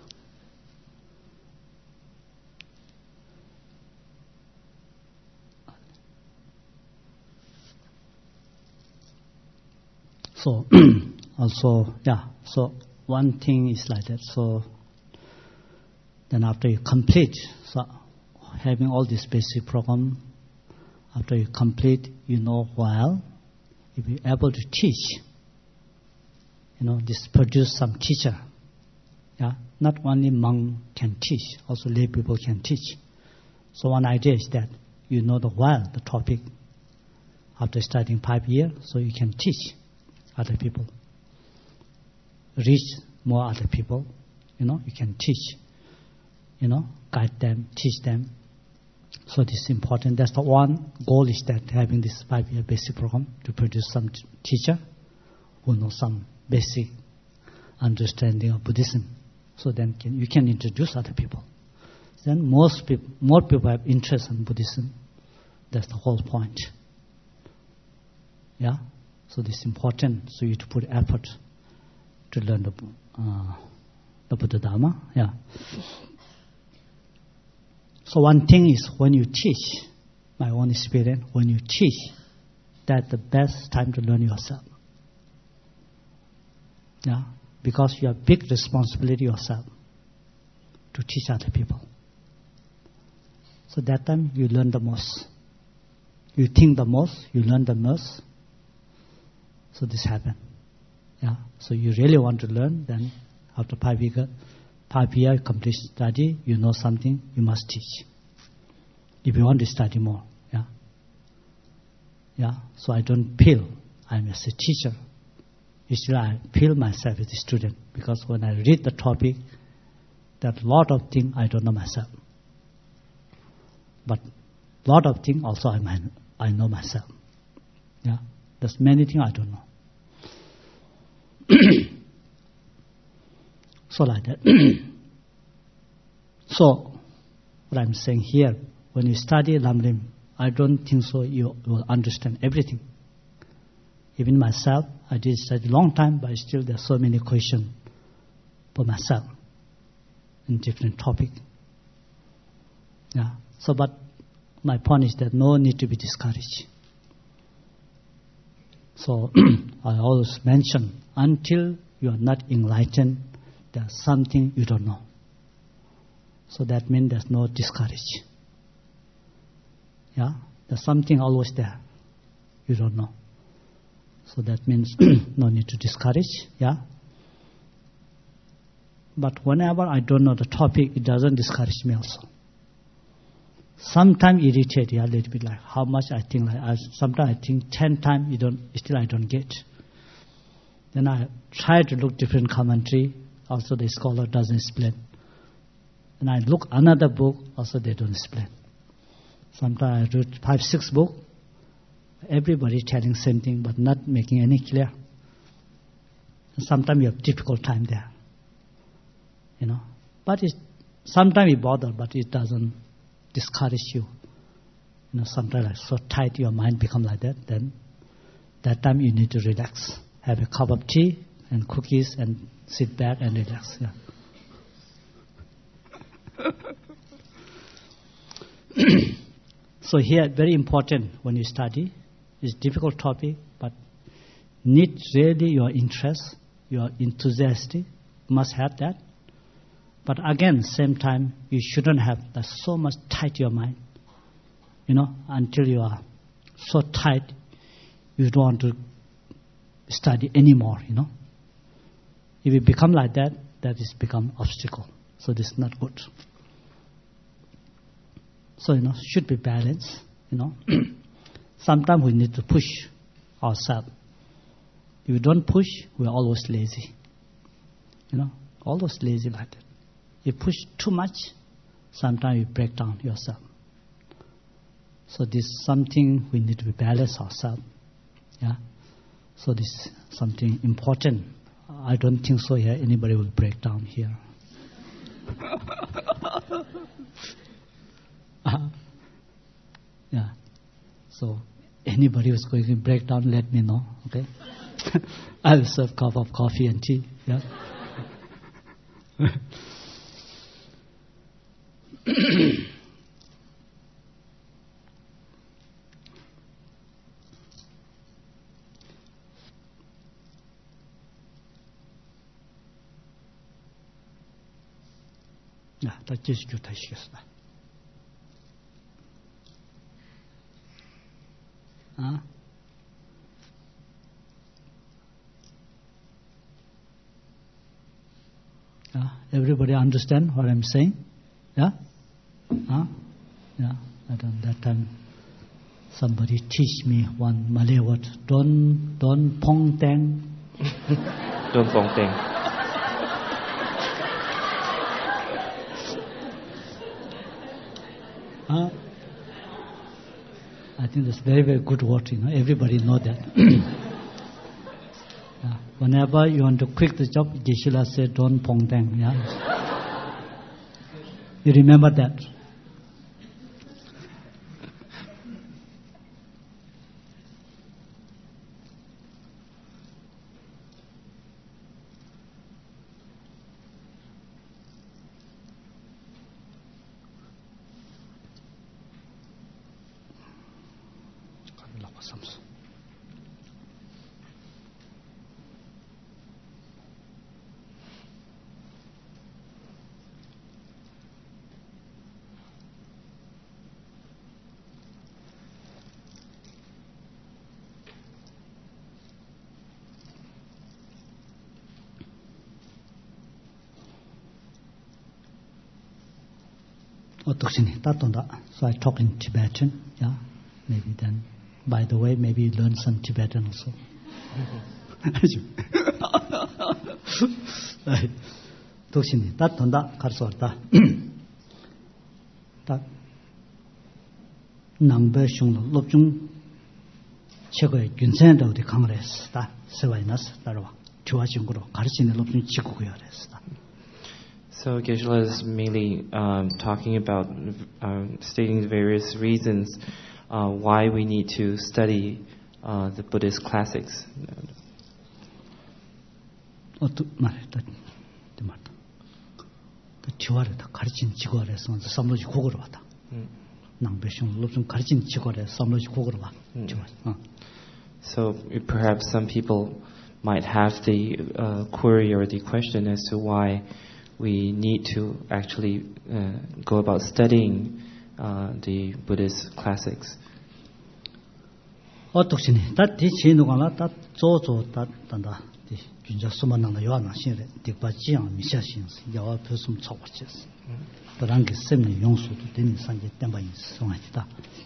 So also, yeah, so one thing is like that. So then after you complete, so having all this basic program, after you complete, you know well, if you're able to teach, you know, this produce some teacher. Yeah, not only monk can teach, also lay people can teach. So one idea is that you know the well the topic after studying five years, so you can teach other people, reach more other people. You know, you can teach, you know, guide them, teach them. So this is important. That's the one goal, is that having this five-year basic program to produce some t- teacher who knows some basic understanding of Buddhism. So then can, you can introduce other people. Then most people, more people have interest in Buddhism. That's the whole point. Yeah. So this is important. So you to put effort to learn the uh, the Buddha Dharma. Yeah. So one thing is when you teach, my own experience, when you teach, that's the best time to learn yourself. Yeah, because you have big responsibility yourself to teach other people. So that time you learn the most. You think the most, you learn the most. So this happens. Yeah. So you really want to learn, then after five years, five year complete study, you know something, you must teach. If you want to study more, yeah. Yeah. So I don't feel I'm as a teacher. Still I feel myself as a student, because when I read the topic, there are a lot of things I don't know myself. But a lot of things also I might, I know myself. Yeah. There's many things I don't know. So like that. So, what I'm saying here, when you study Lamrim, I don't think so you will understand everything. Even myself, I did study a long time, but still there are so many questions for myself in different topics. Yeah. So, but my point is that no need to be discouraged. So, I always mention, until you are not enlightened, there's something you don't know. So that means there's no discourage. Yeah? There's something always there. You don't know. So that means no need to discourage. Yeah? But whenever I don't know the topic, it doesn't discourage me also. Sometimes irritate, yeah, a little bit, like how much I think. Like I, sometimes I think ten times, you don't, still I don't get. Then I try to look different commentary. Also the scholar doesn't explain. And I look another book, also they don't explain. Sometimes I read five, six books, everybody telling same thing, but not making any clear. And sometimes you have difficult time there. You know. But it's, sometimes it bothers, but it doesn't discourage you. You know, sometimes like so tight your mind become like that, then that time you need to relax. Have a cup of tea and cookies and sit back and relax. Yeah. So here, very important when you study, it's difficult topic, but need really your interest, your enthusiastic, must have that. But again, same time, you shouldn't have that so much tight your mind, you know, until you are so tight, you don't want to study anymore, you know. If you become like that, that is become obstacle. So this is not good. So, you know, should be balanced, you know. Sometimes we need to push ourselves. If we don't push, we're always lazy. You know, always lazy like that. You push too much, sometimes you break down yourself. So this is something we need to be balanced ourselves. Yeah. So this is something important. I don't think so here anybody will break down here. uh, yeah. So anybody who's going to break down, let me know. Okay. I will serve a cup of coffee and tea. Yeah. 야, 다 제시교 다시겠다. 아? Uh, everybody understand what I'm saying? Yeah? Huh? Yeah. At that time, somebody teach me one Malay word. Don, don pong teng. Don pong teng. Huh? I think that's very, very good word. You know, everybody know that. Yeah. Whenever you want to quit the job, Geshe-la said, "Don't pong teng." Yeah. You remember that? So I talk in Tibetan, yeah. Maybe then, by the way, maybe you learn some Tibetan also. 독신이 다 돈다 가르쳐 왔다. 다 남배슝로 롭중 최고의 균생도 어디 강을했어. 다 세와이나스 따라와. 좋아진 거로 가르치는 롭중 지구고야 했어. So Geshe-la is mainly um, talking about, um, stating the various reasons uh, why we need to study uh, the Buddhist classics. 어떤 말에 다 말다. 그 지화를 다 가르친 지과에서 삼로지 고거로 왔다. 낭배숑 롭좀 가르친 지과에서 삼로지 고거로 와. So perhaps some people might have the uh, query or the question as to why we need to actually uh, go about studying uh, the Buddhist classics. 어떻시니? 다 뒤치는거나 다 조조 다 단다. 진짜 수만나가 요하나 신래. 뒷바지양 미샤신 야와 표숨 쳐버렸어. 그런 게 셈이 용수도 되는 산지 땜바인 송아지다.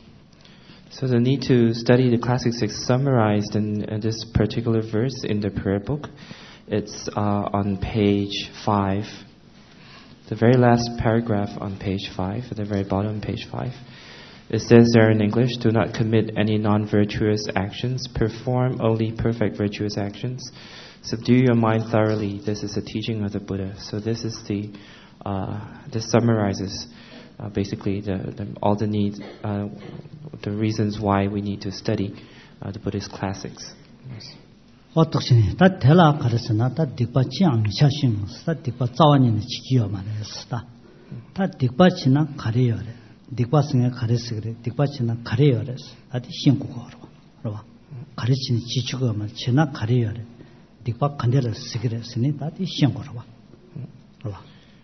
So the need to study the classics is summarized in, in this particular verse in the prayer book. It's uh, on page five. The very last paragraph on page five, at the very bottom, page five, it says there in English, "Do not commit any non-virtuous actions. Perform only perfect virtuous actions. Subdue your mind thoroughly. This is the teaching of the Buddha." So this is the, uh, this summarizes uh, basically the, the, all the needs, uh, the reasons why we need to study uh, the Buddhist classics. Yes. 어떻시니? 다 대라 가르스나 다 뒷받치 암샤심 다 뒷받 자원이는 지기요 말했다. 다 뒷받치나 가려요래. 뒷받승에 가르스 그래. 뒷받치나 가려요래. 아디 신고거로. 그러봐. 가르치는 지축어 말 지나 가려요래. 뒷받 간데를 쓰기랬으니 다디 신고로 봐. 그러봐.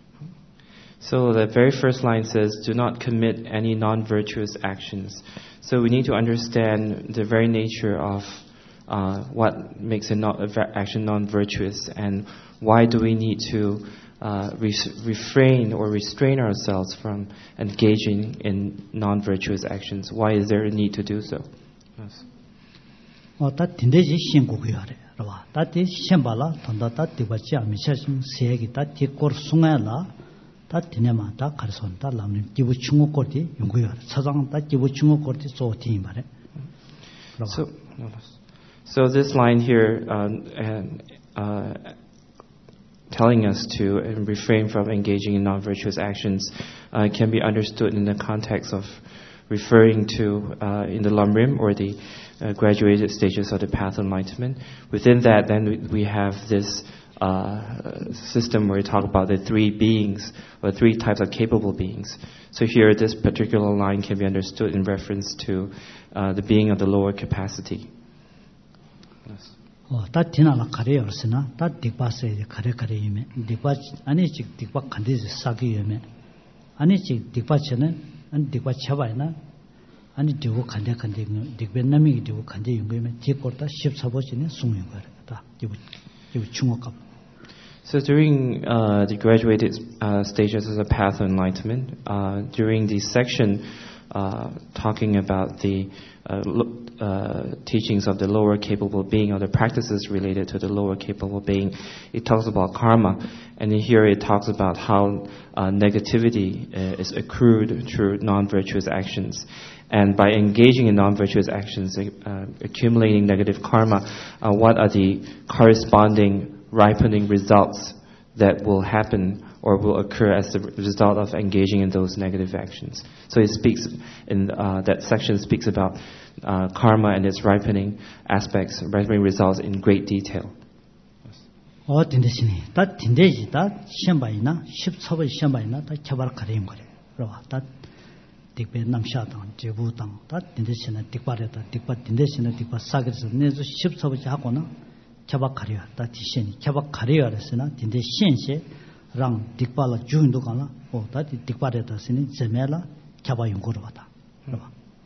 So the very first line says, "Do not commit any non-virtuous actions." So we need to understand the very nature of Uh, what makes an not, action non-virtuous, and why do we need to uh, re- refrain or restrain ourselves from engaging in non-virtuous actions? Why is there a need to do so? Yes. 어, 다 딘데지 신고기하래. 그러봐. 다디 신발라 돈다 다디 받지 아미샤심 세기 다디 꼴 숭아라. 다 디네마 다 가르선다 남님 기부 중국거디 연구하래. 사장 다 기부 중국거디 소티 말해. So. So this line here, um, and, uh, telling us to refrain from engaging in non-virtuous actions, uh, can be understood in the context of referring to uh, in the Lamrim or the uh, graduated stages of the path of enlightenment. Within that, then we have this uh, system where we talk about the three beings or three types of capable beings. So here, this particular line can be understood in reference to uh, the being of the lower capacity. 어, 다 디나라 가려였으나 다 뒷바스에 가려 가려이면 뒷바 아니 즉 뒷바 간디지 사기이면 아니 지 딕바체는 아니 딕바 쳐봐이나 아니 되고 간대 간대 딕베 남이 되고 간대 용거면 제거다 십사버지는 숭용 거다. 이거 이거 중학급. So during uh, the graduated uh, stages of the path of enlightenment, uh, during the section uh, talking about the uh, lo- uh, teachings of the lower capable being or the practices related to the lower capable being, it talks about karma, and here it talks about how uh, negativity uh, is accrued through non-virtuous actions. And by engaging in non-virtuous actions, uh, accumulating negative karma, uh, what are the corresponding ripening results that will happen or will occur as the result of engaging in those negative actions. So it speaks in uh, that section speaks about uh, karma and its ripening aspects, ripening results in great detail. 어 딘데시니 다 딘데지 다 시험바이나 십첩의 시험바이나 다 개발 가림 거래. 그러와 다 딕베 남샤당 제부당 다 딘데시나 딕바레다 딕바 딘데시나 딕바 사게서 내주 십첩의 하고나 개발 가려 다 디시니 개발 가려라서나 딘데 시엔시 랑 딕발라 주인도 가나 어 다디 딕바레다 스니 제메라 개발 연구로 왔다. 그러와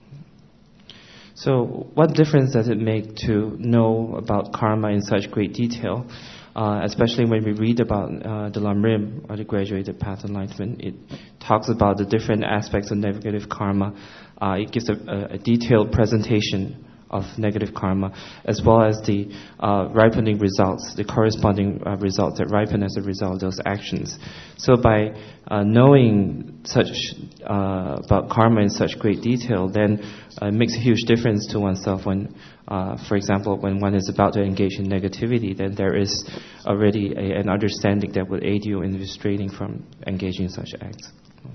So what difference does it make to know about karma in such great detail? Uh, especially when we read about uh, the Lamrim, or the graduated path of enlightenment, it talks about the different aspects of negative karma. Uh, it gives a, a detailed presentation of negative karma, as well as the uh, ripening results, the corresponding uh, results that ripen as a result of those actions. So by uh, knowing such uh, about karma in such great detail, then uh, it makes a huge difference to oneself when, uh, for example, when one is about to engage in negativity, then there is already a, an understanding that will aid you in restraining from engaging in such acts.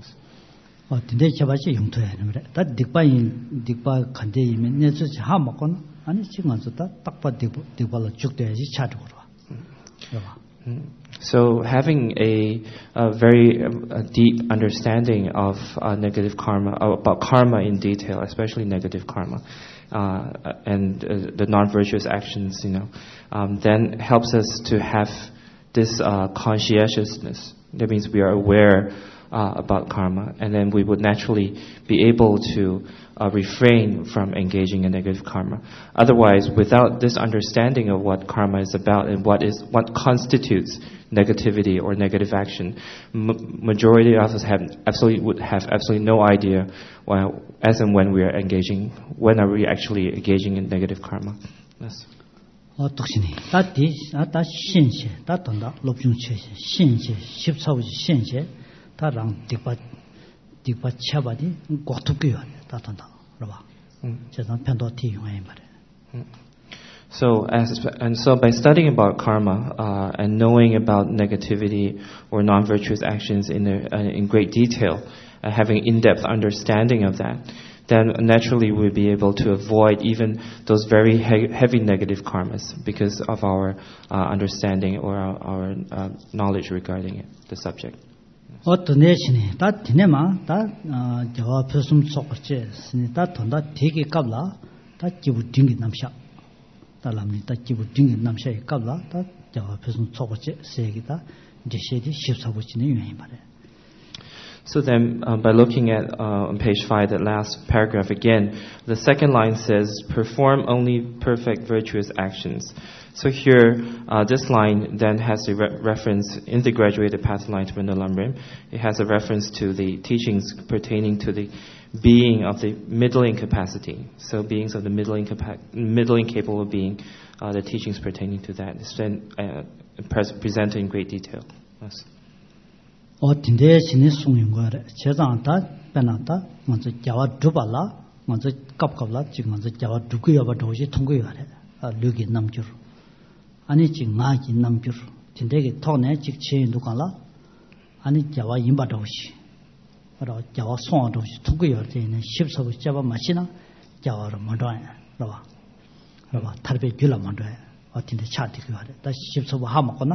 어 딘데 개발지 용토야 그래. 다 딕바인 딕바 간데이면 내서 하 먹거나 아니 지금 안서 다 딱바 딕발로 죽돼야지 차도록 와. 그봐. So having a, a very a deep understanding of uh, negative karma, about karma in detail, especially negative karma, uh, and uh, the non-virtuous actions, you know, um, then helps us to have this uh, conscientiousness. That means we are aware uh, about karma, and then we would naturally be able to uh, refrain from engaging in negative karma. Otherwise, without this understanding of what karma is about and what is what constitutes negativity or negative action, m- majority of us have absolutely would have absolutely no idea why, as and when we are engaging, when are we actually engaging in negative karma. Yes. 어 독신이 다디 다 신세 다 돈다 롭중체 신세 십사우지 신세 다랑 딕바 딕바 차바디 고투기요 다 돈다 그러봐. 제가 편도티 용해 말해. So as and so by studying about karma uh, and knowing about negativity or non-virtuous actions in a, uh, in great detail, uh, having in-depth understanding of that, then naturally we'll be able to avoid even those very he- heavy negative karmas because of our uh, understanding or our, our uh, knowledge regarding it, the subject. 어떤 내신이 다 디네마 다 저와 표심 속을지 스니 다 돈다 되게 값라 다 기부 딩기 남샤 달람니 다 기부 딩기 남샤에 값라 다 저와 표심 속을지 세기다 제시디 십사부치는 유행이 말해. So then, uh, by looking at uh, on page five, that last paragraph again, the second line says, "Perform only perfect virtuous actions." So here, uh, this line then has a re- reference in the graduated path line to Brenda Lamrim. It has a reference to the teachings pertaining to the being of the middling capacity. So beings of the middling capa- middling capable being, uh, the teachings pertaining to that is then uh, pres- presented in great detail. Yes. 어 딘데 신이 숭인 거래. 제자한테 빼놨다. 먼저 자와 두발라. 먼저 깝깝라. 지금 먼저 자와 두고야 봐 도시 통고야 해. 아 르기 남줄. 아니 지금 나기 남줄. 딘데게 토네 직체 누가라. 아니 자와 임바 도시. 그러 자와 송아 도시 통고야 되는 십사부 자와 마시나 자와로 먼저야. 그러봐. 그러봐. 탈베 줄라 먼저야. 어 딘데 차티고 하래. 다 십사부 하 먹거나.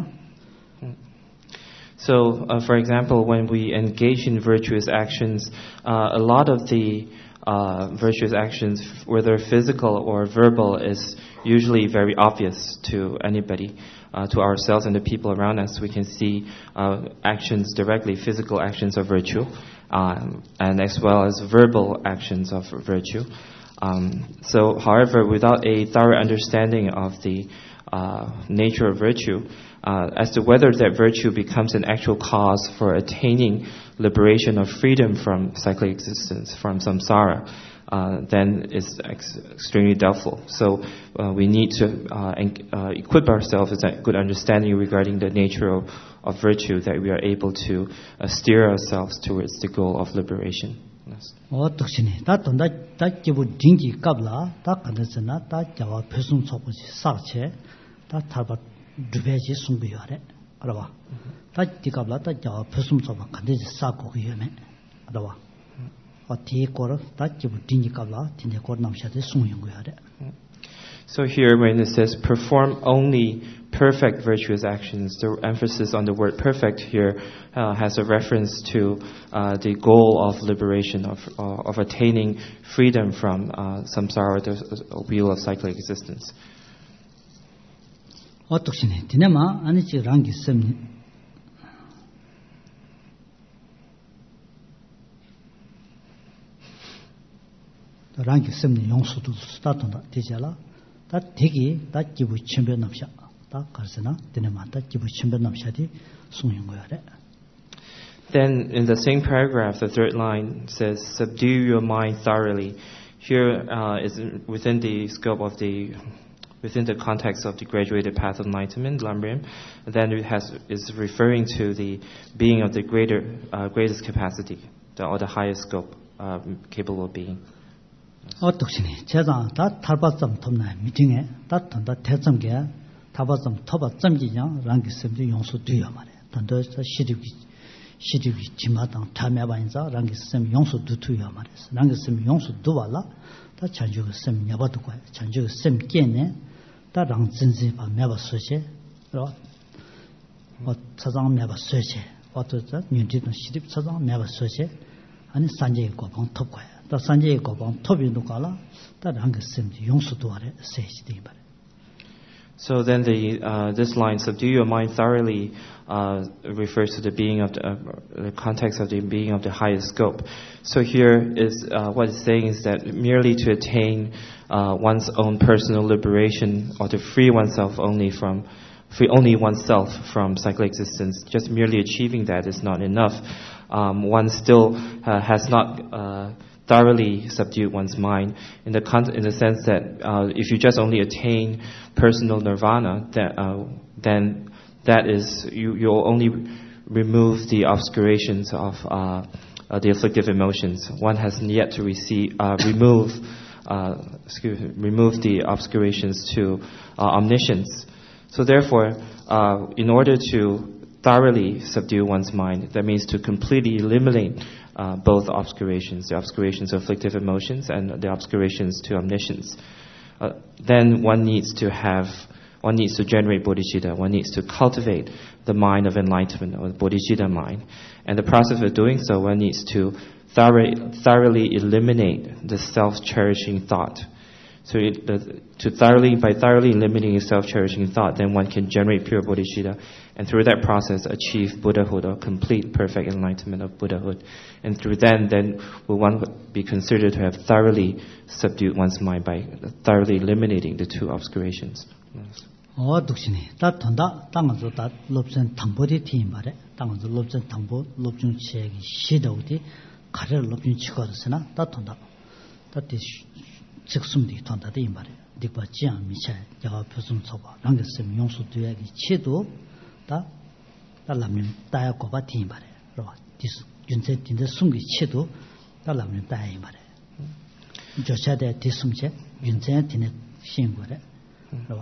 So, uh, for example, when we engage in virtuous actions, uh, a lot of the uh, virtuous actions, whether physical or verbal, is usually very obvious to anybody, uh, to ourselves and the people around us. We can see uh, actions directly, physical actions of virtue, um, and as well as verbal actions of virtue. Um, so, however, without a thorough understanding of the uh, nature of virtue, uh, as to whether that virtue becomes an actual cause for attaining liberation or freedom from cyclic existence, from samsara, uh, then it's ex- extremely doubtful. So uh, we need to uh, en- uh, equip ourselves with a good understanding regarding the nature of, of virtue, that we are able to uh, steer ourselves towards the goal of liberation. Yes. 어 독신이 다 돈다 다 기부 딩기 갑라 다 간데스나 다 자와 표순 속고지 사체 다 탈바 두베지 숨비요래 알아봐 다 디갑라 다 자와 표순 속바 간데지 사고 위험해 알아봐 어디 거를 다 기부 딩기 갑라 딘데 거 남샤데 숨용고야래. So here when it says perform only perfect virtuous actions, the emphasis on the word perfect here uh, has a reference to uh, the goal of liberation, of, uh, of attaining freedom from uh, samsara, the wheel of cyclic existence. 어떻시네 디네마 아니지 랑기 셈니 랑기 셈니 용수도 스타트다 되잖아. 다 되기 다 기부 첨변 남샤 다 가르스나 되네마 다 기부 첨변 남샤디 숭용 거야래. Then in the same paragraph, the third line says, subdue your mind thoroughly. Here uh, is within the scope of the, within the context of the graduated path of enlightenment, Lamrim. Then it has is referring to the being of the greater, uh, greatest capacity, the, or the highest scope, uh, capable of being. 어떻시니 제가 다 탈바점 톱나 미팅에 다 던다 대점게 탈바점 톱바 점기냐 랑기 셈도 용수 뒤야 말이야. 던도 시리기 시리기 지마당 타메바인자 랑기 셈 용수 두투야 말이야. 랑기 셈 용수 두발라 다 잔주가 셈 냐바도 거야. 잔주가 셈 깨네 다 랑진지 바 메바 소제 어 차장 메바 소제 어떠자 뉴디도 시립 차장 메바 소제 아니 산제 고방 톱 거야. 다 산제 고방 톱이도 가라 다 랑기 셈 용수도 아래 세지돼 말. So then the uh, this line, subdue your mind thoroughly, uh, refers to the being of the, uh, the context of the being of the highest scope. So here is uh, what it's saying is that merely to attain uh, one's own personal liberation, or to free oneself only from free only oneself from cyclic existence, just merely achieving that is not enough. Um, one still uh, has not uh, thoroughly subdue one's mind in the con- in the sense that uh, if you just only attain personal nirvana, that uh, then that is you you'll only remove the obscurations of uh, uh, the afflictive emotions. One has yet to receive uh, remove uh, excuse me, remove the obscurations to uh, omniscience. So therefore, uh, in order to thoroughly subdue one's mind, that means to completely eliminate Uh, both obscurations, the obscurations of afflictive emotions and the obscurations to omniscience. Uh, then one needs to have, one needs to generate bodhicitta, one needs to cultivate the mind of enlightenment, or the bodhicitta mind. And the process of doing so, one needs to thoroughly, thoroughly eliminate the self-cherishing thought. So it, the, to thoroughly, by thoroughly eliminating self-cherishing thought, then one can generate pure bodhicitta, and through that process achieve Buddhahood, or complete perfect enlightenment of Buddhahood. And through then, then will one be considered to have thoroughly subdued one's mind by thoroughly eliminating the two obscurations. 어 독신이 다 돈다 땅은서 다 롭전 당보디 팀 말에 땅은서 롭전 당보 롭중 치기 시도디 가를 롭중 치거스나 다 돈다 다디 즉숨디 돈다데 이 말에 딕바 지안 미차 야가 표순 쳐봐 랑게스 용수 뒤에기 치도 다 달라면 다야 고바 팀 말에 로 디스 윤세 딘데 숨기 치도 달라면 다야 이 말에 조차데 디숨제 윤세 딘데 신고래 로.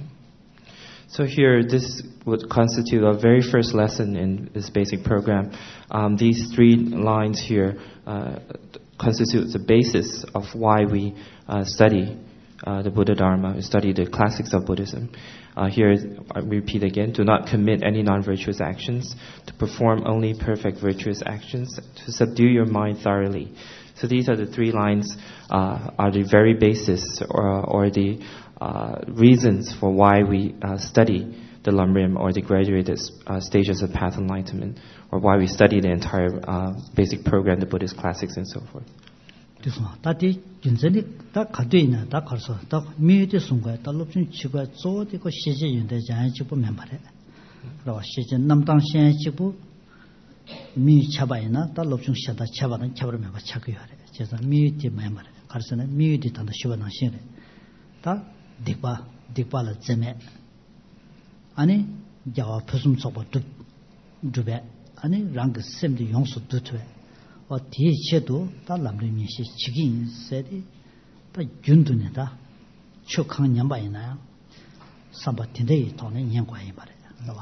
So here, this would constitute a very first lesson in this basic program. Um, these three lines here uh, constitute the basis of why we uh, study uh, the Buddha Dharma, we study the classics of Buddhism. Uh, here, I repeat again, do not commit any non-virtuous actions, to perform only perfect virtuous actions, to subdue your mind thoroughly. So these are the three lines, uh, are the very basis or, or the uh, reasons for why we uh, study the Lamrim or the graduated uh, stages of path enlightenment, or why we study the entire uh, basic program, the Buddhist classics and so forth. 다디 윤전이 다 가되이나 다 가서 다 미에데 순간 다 높은 치과 조디고 시제 윤대 장에 지부 멤버래. 그러와 시제 남당 시에 지부 미 차바이나 다 높은 시다 차바는 차바를 멤버 차고요. 그래서 미에데 멤버래. 가서는 미에데 단다 시바나 시래. 다 딕바 딕바라 제메 아니 야와 표좀 접어 두베 아니 랑그 셈디 용수 두트베 어 뒤에도 다 남림이시 지긴 세디 다 윤두네다 축한 냠바이나요 삼바틴데 돈은 연관이 말이야.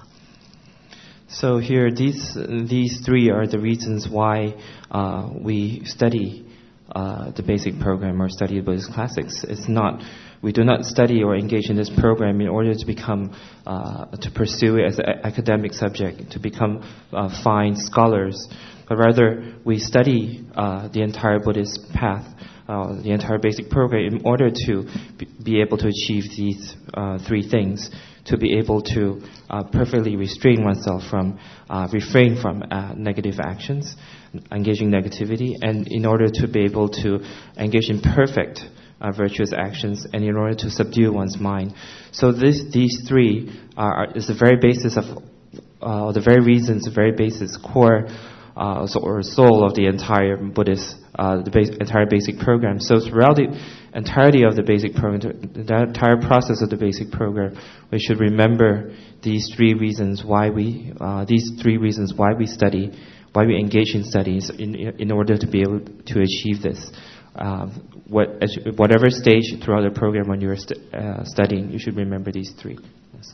So here these these three are the reasons why uh, we study uh, the basic program or study Buddhist classics. It's not we do not study or engage in this program in order to become uh, to pursue it as an academic subject, to become uh, fine scholars. But rather, we study uh, the entire Buddhist path, uh, the entire basic program, in order to be able to achieve these uh, three things, to be able to uh, perfectly restrain oneself from, uh, refrain from uh, negative actions, engaging negativity, and in order to be able to engage in perfect uh, virtuous actions, and in order to subdue one's mind. So this, these three are, is the very basis of, uh, the very reasons, the very basis, core, Uh, so, or soul of the entire Buddhist, uh, the base, entire basic program. So throughout the entirety of the basic program, the entire process of the basic program, we should remember these three reasons why we, uh, these three reasons why we study, why we engage in studies in in order to be able to achieve this. Uh, what, whatever stage throughout the program when you are st- uh, studying, you should remember these three. Yes.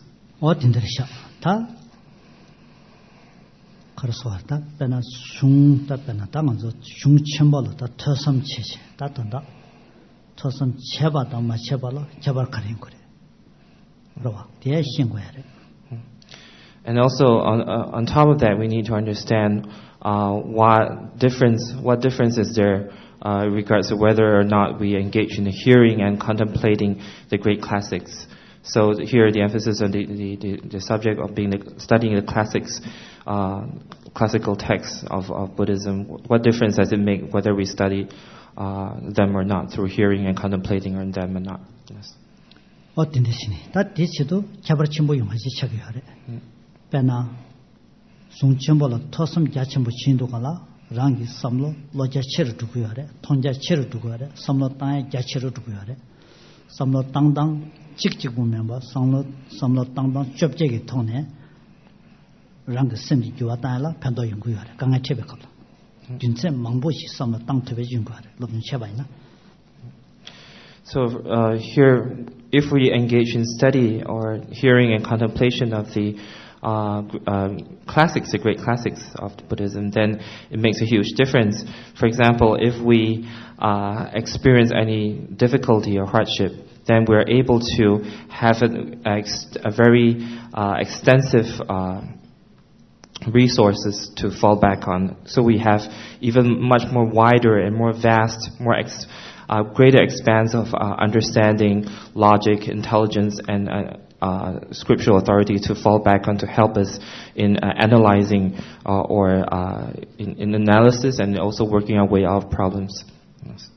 그래서 왔다 배나 숭다 배나 당은서 숭첨벌로 다 터섬 체제 다 던다 터섬 체바다 마 체발로 제발 가린 거래. 그러와 대신 거야. And also on uh, on top of that, we need to understand uh, what difference what difference is there uh, in regards to whether or not we engage in the hearing and contemplating the great classics. So here the emphasis on the the, the, the subject of being the, studying the classics. Uh, classical texts of, of Buddhism, what difference does it make whether we study uh, them or not, through hearing and contemplating on them or not? Yes. 어떤 대신에 다 대체도 자발침보 용하지 차기하래. 배나 송침보로 토섬 자침보 진도가라 랑기 섬로 로자체를 두고 하래. 통자체를 두고 하래. 섬로 땅에 자체를 두고 하래. 섬로 땅땅 직직 보면 뭐 섬로 섬로 땅땅 접재기 통해 랑그 셈지 교와다라 편도 연구하래. 강에 체백합다. 진짜 망보시 섬로 땅 토베 연구하래. 로분 체바이나. So uh, here, if we engage in study or hearing and contemplation of the uh, uh, classics, the great classics of Buddhism, then it makes a huge difference. For example, if we uh, experience any difficulty or hardship, then we're able to have a, a very uh, extensive uh, resources to fall back on. So we have even much more wider and more vast, more ex- uh, greater expanse of uh, understanding, logic, intelligence, and uh, uh, scriptural authority to fall back on to help us in uh, analyzing uh, or uh, in, in analysis and also working our way out of problems. Yes.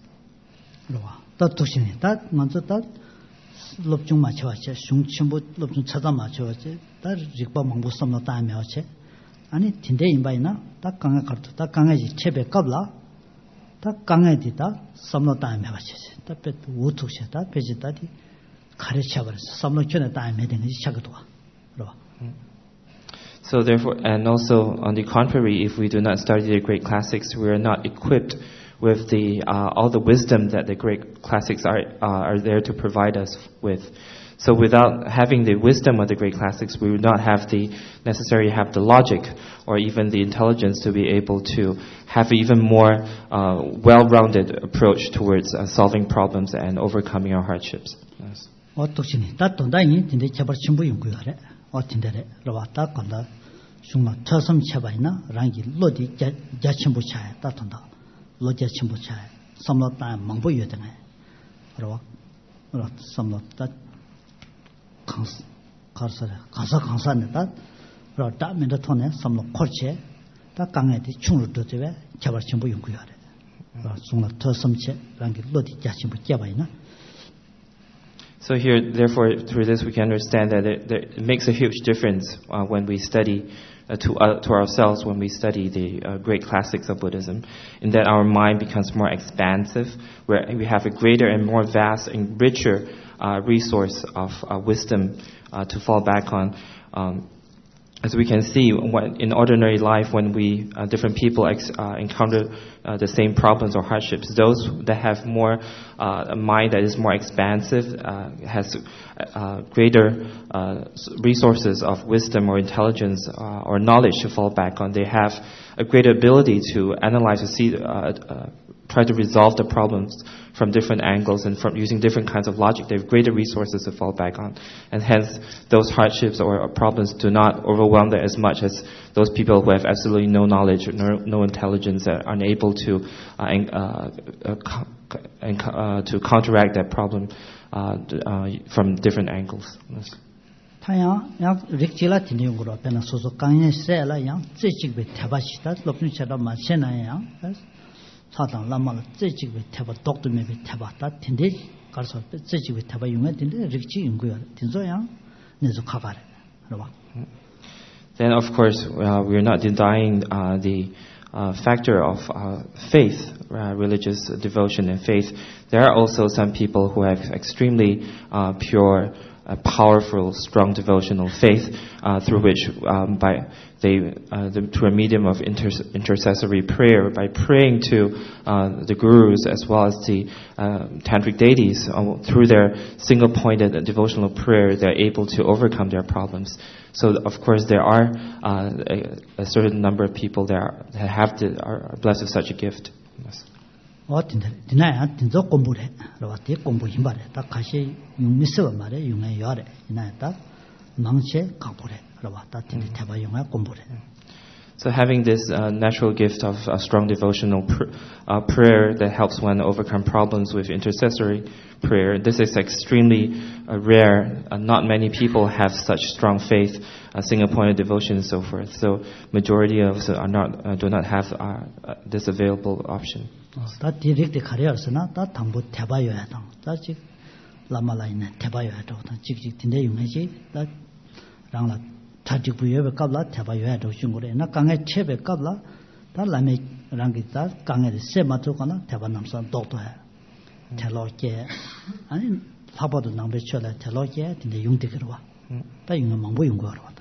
럽중 맞춰왔지 숭침부 럽중 찾아 맞춰왔지 다 직법 망고 섬로 다음에 왔지 아니 딘데 인바이나 다 강에 가르도 다 강에지 체배 qabla 다 강에디다 섬로 다음에 왔지 다 배 우투시 다 배지다디 가르쳐 버렸어 섬로 전에 다음에 되는 시작도 와 그러 So therefore, and also on the contrary, if we do not study the great classics, we are not equipped with the uh, all the wisdom that the great classics are uh, are there to provide us with. So without having the wisdom of the great classics, we would not have the necessarily have the logic or even the intelligence to be able to have even more uh, well-rounded approach towards uh, solving problems and overcoming our hardships. Yes. 어떻시니 따뜻하니 근데 제발 전부 연구하래. 어떤데래. 로왔다 건다. 중마 터섬 쳐봐이나 랑기 로디 자침부 차에 따뜻한다. 로제 침부 차에 samlata mangbo yodeng ro ro samlata khans karsara kasa khansa ne ta ro ta me da thone samlo khorche ta kange di chungru do de chabar chimbo yonggu yare ro sungla tho samche rangi lodi ja chimbo jaba ina. So here, therefore, through this we can understand that it, that it makes a huge difference uh, when we study uh, to uh, to ourselves when we study the uh, great classics of Buddhism, in that our mind becomes more expansive, where we have a greater and more vast and richer uh, resource of uh, wisdom uh, to fall back on. Um, As we can see, in ordinary life, when we, uh, different people ex, uh, encounter uh, the same problems or hardships, those that have more, uh, a mind that is more expansive, uh, has uh, greater uh, resources of wisdom or intelligence uh, or knowledge to fall back on. They have a greater ability to analyze, to see, uh, uh, try to resolve the problems from different angles and from using different kinds of logic. They have greater resources to fall back on. And hence, those hardships or problems do not overwhelm them as much as those people who have absolutely no knowledge or no, no intelligence that are unable to uh, uh, uh, uh, to counteract that problem uh, uh, from different angles. Yes. 타야 양 릭질라 티니용으로 배나 소소 강에 세라 양 찌직베 태바시다 롭니처럼 마세나야 사당 라마를 찌직베 태바 독도메베 태바다 틴데 가서 찌직베 태바 용에 틴데 릭지 인고야 틴소야 내서 가가래 알아봐. Then of course uh, we are not denying uh, the uh, factor of uh, faith, uh, religious devotion and faith. There are also some people who have extremely uh, pure, a powerful, strong devotional faith, uh, through which, um, by they, uh, the, through a medium of inter- intercessory prayer, by praying to uh, the gurus as well as the uh, tantric deities, uh, through their single-pointed devotional prayer, they're able to overcome their problems. So, of course, there are uh, a, a certain number of people that, are, that have the, are blessed with such a gift. Yes. 어 딘데 디나야 딘저 공부래 로바티 공부 힘바래 다 가시 용미스가 말에 용에 요래 이나다 망체 강보래 로바다 딘데 대바 용에 공부래. So having this uh, natural gift of a strong devotional pr- uh, prayer that helps one overcome problems with intercessory prayer, this is extremely uh, rare. Uh, not many people have such strong faith, uh, single-pointed devotion, and so forth. So majority of us are not uh, do not have uh, uh, this available option. 다 디렉트 가려서나 다 담보 대바여야 당. 다지 라마라이네 대바여야 당. 직직 딘데 용해지 다 랑라 타지 부여베 갑라 대바여야 당 중고래. 나 강에 체베 갑라 다 라메 랑기다 강에 세마토가나 대바 남산 도도해. 텔로게 아니 사보도 남베 쳐라 텔로게 딘데 용되기로 와. 다 용은 망보 용거로 왔다.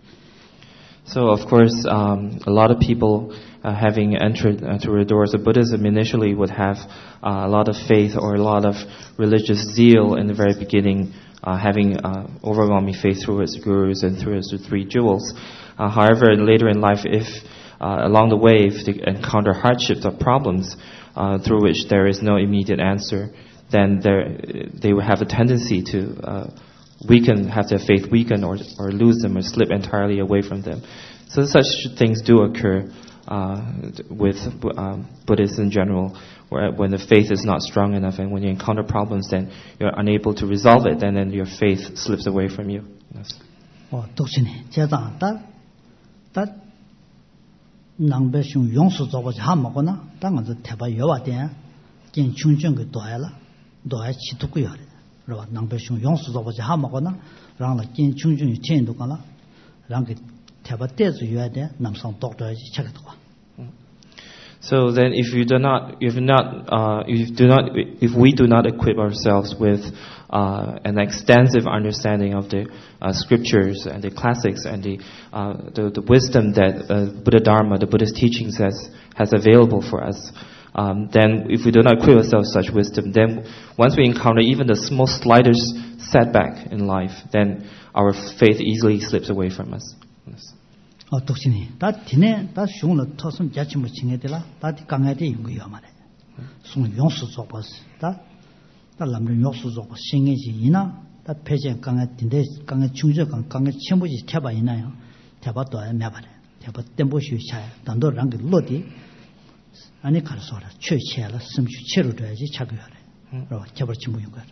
So, of course, um, a lot of people uh, having entered uh, through the doors of Buddhism initially would have uh, a lot of faith or a lot of religious zeal in the very beginning, uh, having uh, overwhelming faith through its gurus and through its three jewels. Uh, however, later in life, if uh, along the way, if they encounter hardships or problems uh, through which there is no immediate answer, then they will have a tendency to uh, weaken, have their faith weaken or, or lose them or slip entirely away from them. So such things do occur uh, with uh, Buddhists in general, where when the faith is not strong enough and when you encounter problems, then you're unable to resolve it, and then your faith slips away from you. Yes. 어, 독신이 제가 딱, 딱 낭배숑 용수 저거지 하먹거나 땅에서 대바 여와대 긴 충전 그 도야라 도야 치두고요. 그러나 낭배숑 용수 저거지 하먹거나 랑라 긴 충전이 체인도 가나 랑게 대바 때즈 여야대 남성 독도야지 책도 와. So then, if you do not, if not, uh, if do not, if we do not equip ourselves with uh, an extensive understanding of the uh, scriptures and the classics and the uh, the, the wisdom that uh, Buddha Dharma, the Buddhist teachings has has available for us, um, then if we do not equip ourselves with such wisdom, then once we encounter even the most slightest setback in life, then our faith easily slips away from us. Yes. 어 독신이 다 디네 다 슝을 터선 자치무 칭해들라 다 강해대 인구야 말해 숭 용수 줘버스 다다 남는 용수 줘버 신이지 이나 다 폐제 강해 딘데 강해 충저 강 강해 첨부지 태바 있나요 태바도 안 매바래 태바 땜보시 차 단도랑 그 로디 아니 가르쳐라. 최체라 심주 체로 돼야지 차고야래. 그러 제벌 친구 용가.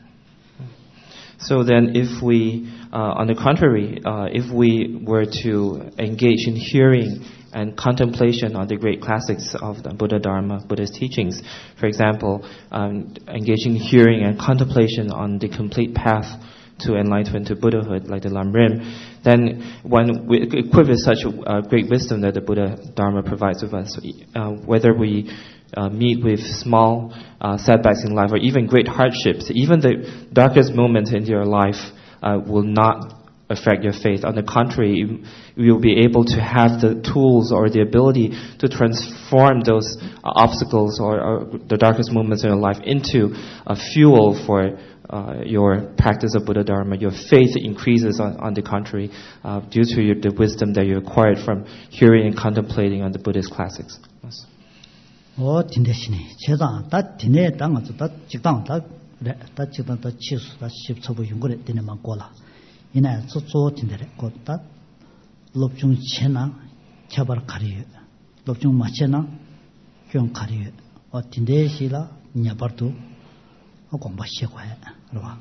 So then, if we, uh, on the contrary, uh, if we were to engage in hearing and contemplation on the great classics of the Buddha Dharma, Buddha's teachings, for example, um, engaging in hearing and contemplation on the complete path to enlightenment, to Buddhahood, like the Lamrim, then when we equipped with such uh, great wisdom that the Buddha Dharma provides with us, uh, whether we Uh, meet with small uh, setbacks in life or even great hardships, even the darkest moments in your life uh, will not affect your faith. On the contrary, you will be able to have the tools or the ability to transform those uh, obstacles or, or the darkest moments in your life into a fuel for uh, your practice of Buddha Dharma. Your faith increases on, on the contrary uh, due to your, the wisdom that you acquired from hearing and contemplating on the Buddhist classics. Yes. 어 딘데시니 제가 다 딘에 땅아서 다 직당 다 그래 다 직당 다 치수 다 십초부 연구를 되네만 고라 이날 저저 딘데래 곧다 롭중 체나 차발 가리요 롭중 마체나 경 가리요 어 딘데시라 냐바도 어 공부시고해 그러봐.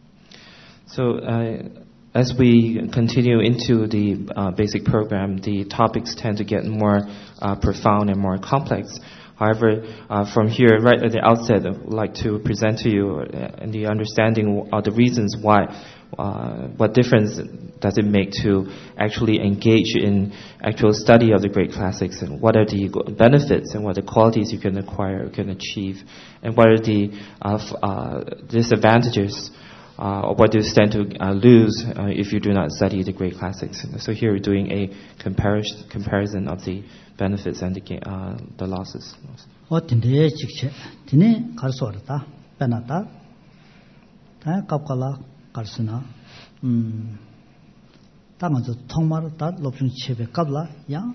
So uh, as we continue into the uh, basic program, the topics tend to get more uh, profound and more complex. However, uh, from here, right at the outset, I would like to present to you uh, the understanding of the reasons why, uh, what difference does it make to actually engage in actual study of the great classics, and what are the benefits and what are the qualities you can acquire, you can achieve, and what are the uh, uh, disadvantages, uh, or what do you stand to uh, lose uh, if you do not study the great classics. So here we're doing a comparis- comparison of the benefits and the, uh, the losses. 어 딘데 직체 딘에 가르쳐라 빼나다 다 갑깔라 가르스나 음 당어서 통마르다 롭중 쳬베 갑라 양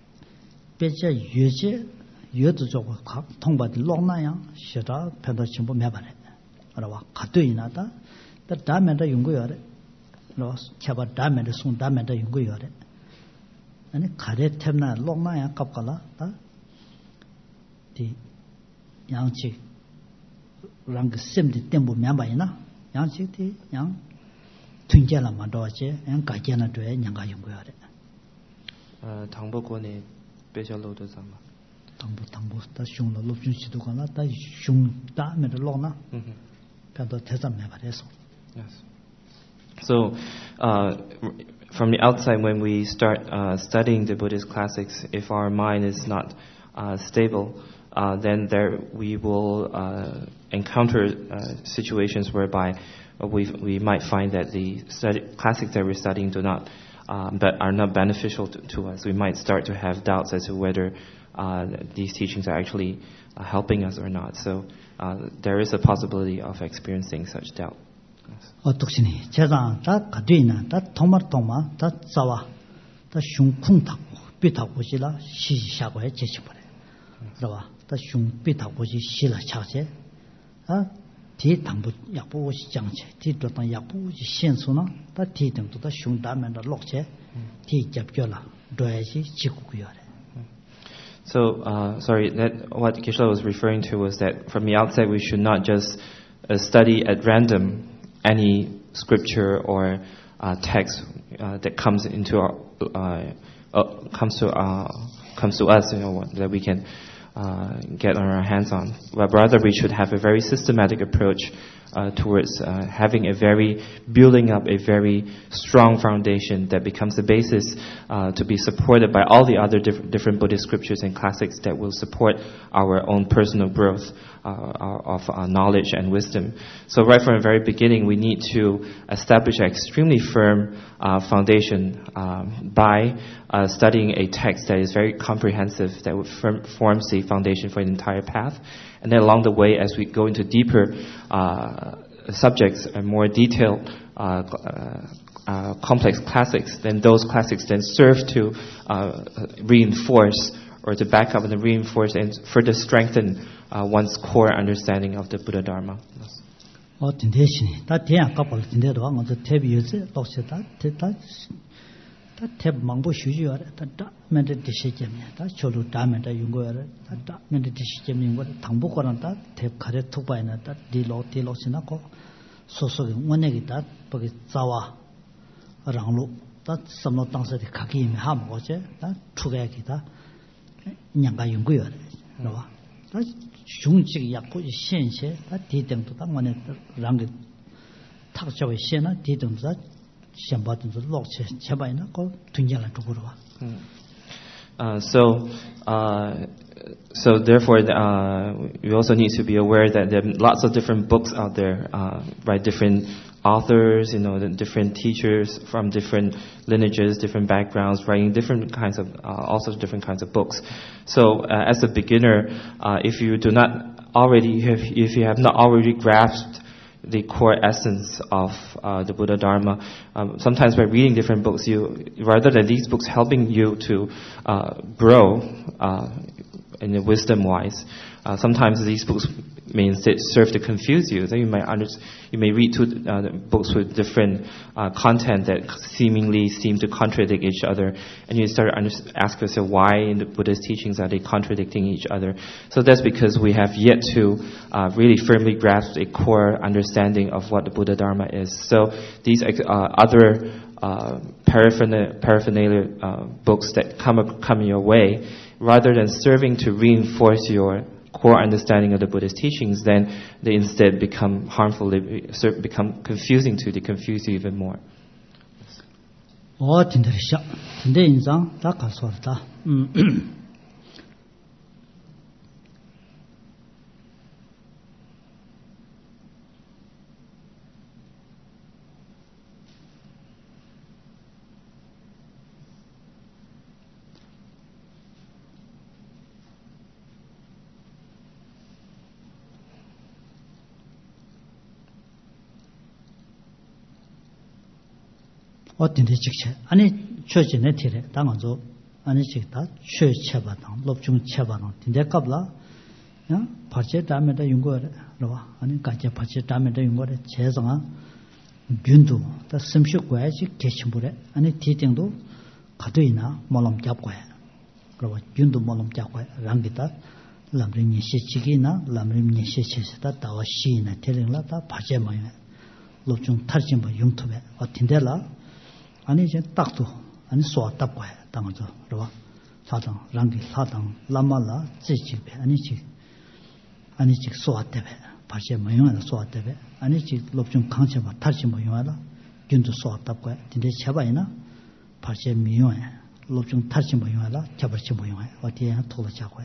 배제 유제 유도 저거 통바디 록나야 시다 편도 전부 매바래 알아봐 가도이나다 다 다면다 연구여래 로 캬바 다면다 손 다면다 연구여래 아니 가래 템나 록나야 갑깔라 다 디 양치 랑그 셈디 템부 매바이나 양치디 양 튕겨라 만도지 양 가게나 돼 냥가 연구여래 어 당보권에 배절로도 삼아 당부 당부 다 슝로 롭중 시도 가나 다 슝 다면다 록나 편도 대산 매바래서. Yes. So, uh, from the outside, when we start uh, studying the Buddhist classics, if our mind is not uh, stable, uh, then there we will uh, encounter uh, situations whereby we we might find that the study, classics that we're studying do not, um, but are not beneficial to, to us. We might start to have doubts as to whether uh, these teachings are actually uh, helping us or not. So, uh, there is a possibility of experiencing such doubt. 어떻시니 제가 다 가되나 다 통말 통마 다 자와 다 슝쿵 타고 비타고지라 시시샤고에 제시버려 그러봐 다 슝비타고지 시라 차제 아 뒤당부 약부시 장체 뒤도당 약부시 신수나 다 뒤등도 다 슝다면다 록체 뒤 잡겨라 도야지 지구구여래. So, uh, sorry, that what Geshe-la was referring to was that from the outset we should not just uh, study at random any scripture or uh, text uh, that comes into our uh, uh, comes to uh, comes to us, you know, that we can uh, get on our hands on. But rather, we should have a very systematic approach uh, towards uh, having a very building up a very strong foundation that becomes the basis uh, to be supported by all the other diff- different Buddhist scriptures and classics that will support our own personal growth uh, of uh, knowledge and wisdom. So right from the very beginning, we need to establish an extremely firm uh, foundation um, by uh, studying a text that is very comprehensive, that firm, forms the foundation for the entire path. And then along the way, as we go into deeper uh, subjects and more detailed uh, uh, uh, complex classics, then those classics then serve to uh, reinforce or to back up and reinforce and further strengthen uh, one's core understanding of the Buddha Dharma. 어 딘데시니 다 대양 갑을 딘데도 먼저 대비여지 lokse 다 대다 다 다 탭 망보 쉬지요. 다 멘트 디시점이야. 다 저도 다멘트 용거야. 다 멘트 디시점 용거 당복거는 다탭 가래 톡바이나 다 딜로 딜로 지나고 소소게 원내기 다 거기 자와 랑로 다 섬로 당서에 가기 하면 거제 다 투게기다 냥가 용거야. 그러와 다 중직 약고 현세 다 디등도 다 원내 랑게 탁저의 시나 디등도 Uh, so, uh, so therefore, uh, we also need to be aware that there are lots of different books out there uh, by different authors, you know, the different teachers from different lineages, different backgrounds, writing different kinds of, uh, also different kinds of books. So, uh, as a beginner, uh, if you do not already, have, if you have not already grasped the core essence of uh, the Buddha Dharma. Um, sometimes by reading different books, you rather than these books helping you to uh, grow uh, in the wisdom-wise, uh, sometimes these books may instead serve to confuse you. So you may under, you may read two uh, books with different uh, content that seemingly seem to contradict each other, and you start to under, ask yourself why in the Buddha's teachings are they contradicting each other. So that's because we have yet to uh, really firmly grasp a core understanding of what the Buddha Dharma is. So these uh, other uh, paraphernalia, paraphernalia uh, books that come come your way, rather than serving to reinforce your core understanding of the Buddhist teachings, then they instead become harmful, they become confusing to you, they confuse you even more. 어, 진짜리샤. 근데 인상 다 가서다. 음. 어떤데 직체 아니 최진에 티래 당어도 아니 직다 최체바당 롭중 체바당 딘데갑라 야 파체 다음에다 용거래 봐 아니 같이 파체 다음에다 용거래 재성아 균도 다 심식과지 개침불에 아니 디딩도 가도이나 몰람 잡고야 그러고 균도 몰람 잡고야 랑기다 람림니 시치기나 람림니 시치다 다와시나 테링라다 파체 모여 롭중 탈진 뭐 용토에 어떤데라 아니 이제 딱도 아니 소답 거야 당어도 그러봐 사당 랑기 사당 라말라 지지배 아니 지 아니 지 소답배 발제 모형은 소답배 아니 지 롭중 강체바 탈지 모형하다 균도 소답 거야 근데 제바이나 발제 미용해 롭중 탈지 모형하다 잡을지 모형해 어디에 돌아 잡고야.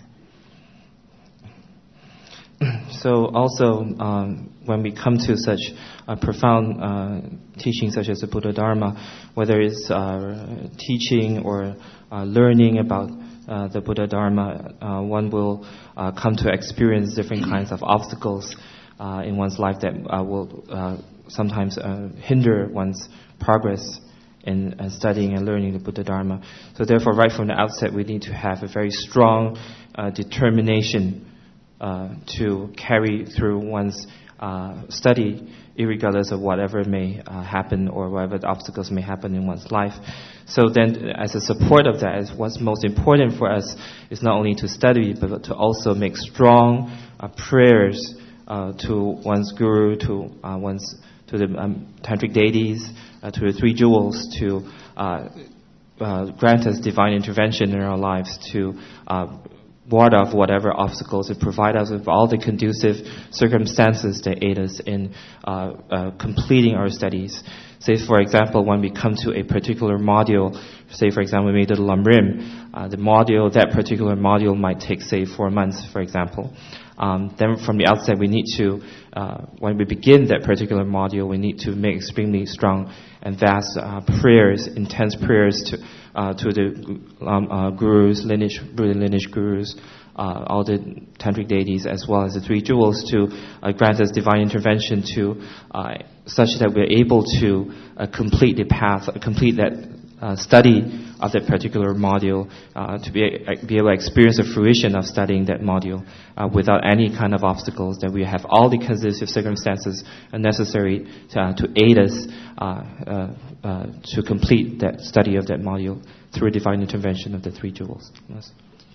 So also, um, when we come to such uh, profound uh, teachings such as the Buddha Dharma, whether it's uh, teaching or uh, learning about uh, the Buddha Dharma, uh, one will uh, come to experience different kinds of obstacles uh, in one's life that uh, will uh, sometimes uh, hinder one's progress in uh, studying and learning the Buddha Dharma. So therefore, right from the outset, we need to have a very strong uh, determination Uh, to carry through one's uh, study, irregardless of whatever may uh, happen or whatever obstacles may happen in one's life. So then, as a support of that, as what's most important for us is not only to study, but to also make strong uh, prayers uh, to one's guru, to uh, one's to the um, tantric deities, uh, to the three jewels, to uh, uh, grant us divine intervention in our lives, to uh, ward off whatever obstacles, and provide us with all the conducive circumstances that aid us in uh, uh, completing our studies. Say, for example, when we come to a particular module, say, for example, we made the Lamrim, uh, the module, that particular module might take, say, four months, for example. Um, then from the outset, we need to, uh, when we begin that particular module, we need to make extremely strong and vast uh, prayers, intense prayers to uh, to the um, uh, gurus, lineage, Buddha lineage gurus, uh, all the tantric deities, as well as the three jewels, to uh, grant us divine intervention to uh, such that we're able to uh, complete the path, uh, complete that uh, study of that particular module, uh, to be, be able to experience the fruition of studying that module uh, without any kind of obstacles, that we have all the conducive circumstances necessary to, uh, to aid us uh, uh, uh, to complete that study of that module through a divine intervention of the three jewels. Yes.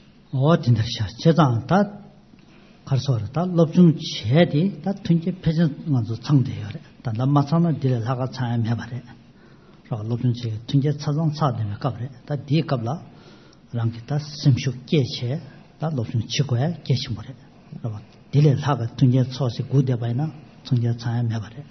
가르쳐라. 다 럽중 제디 다 튼지 패전 먼저 창대요래. 다 남마사는 딜을 하가 차임 해봐래. 저 럽중 제 튼지 차정 차되면 갑래. 다 디갑라. 랑기다 심슈 계체. 다 럽중 치고에 계시모래. 그럼 딜을 하가 튼지 초시 구대바이나 튼지 차임 해봐래.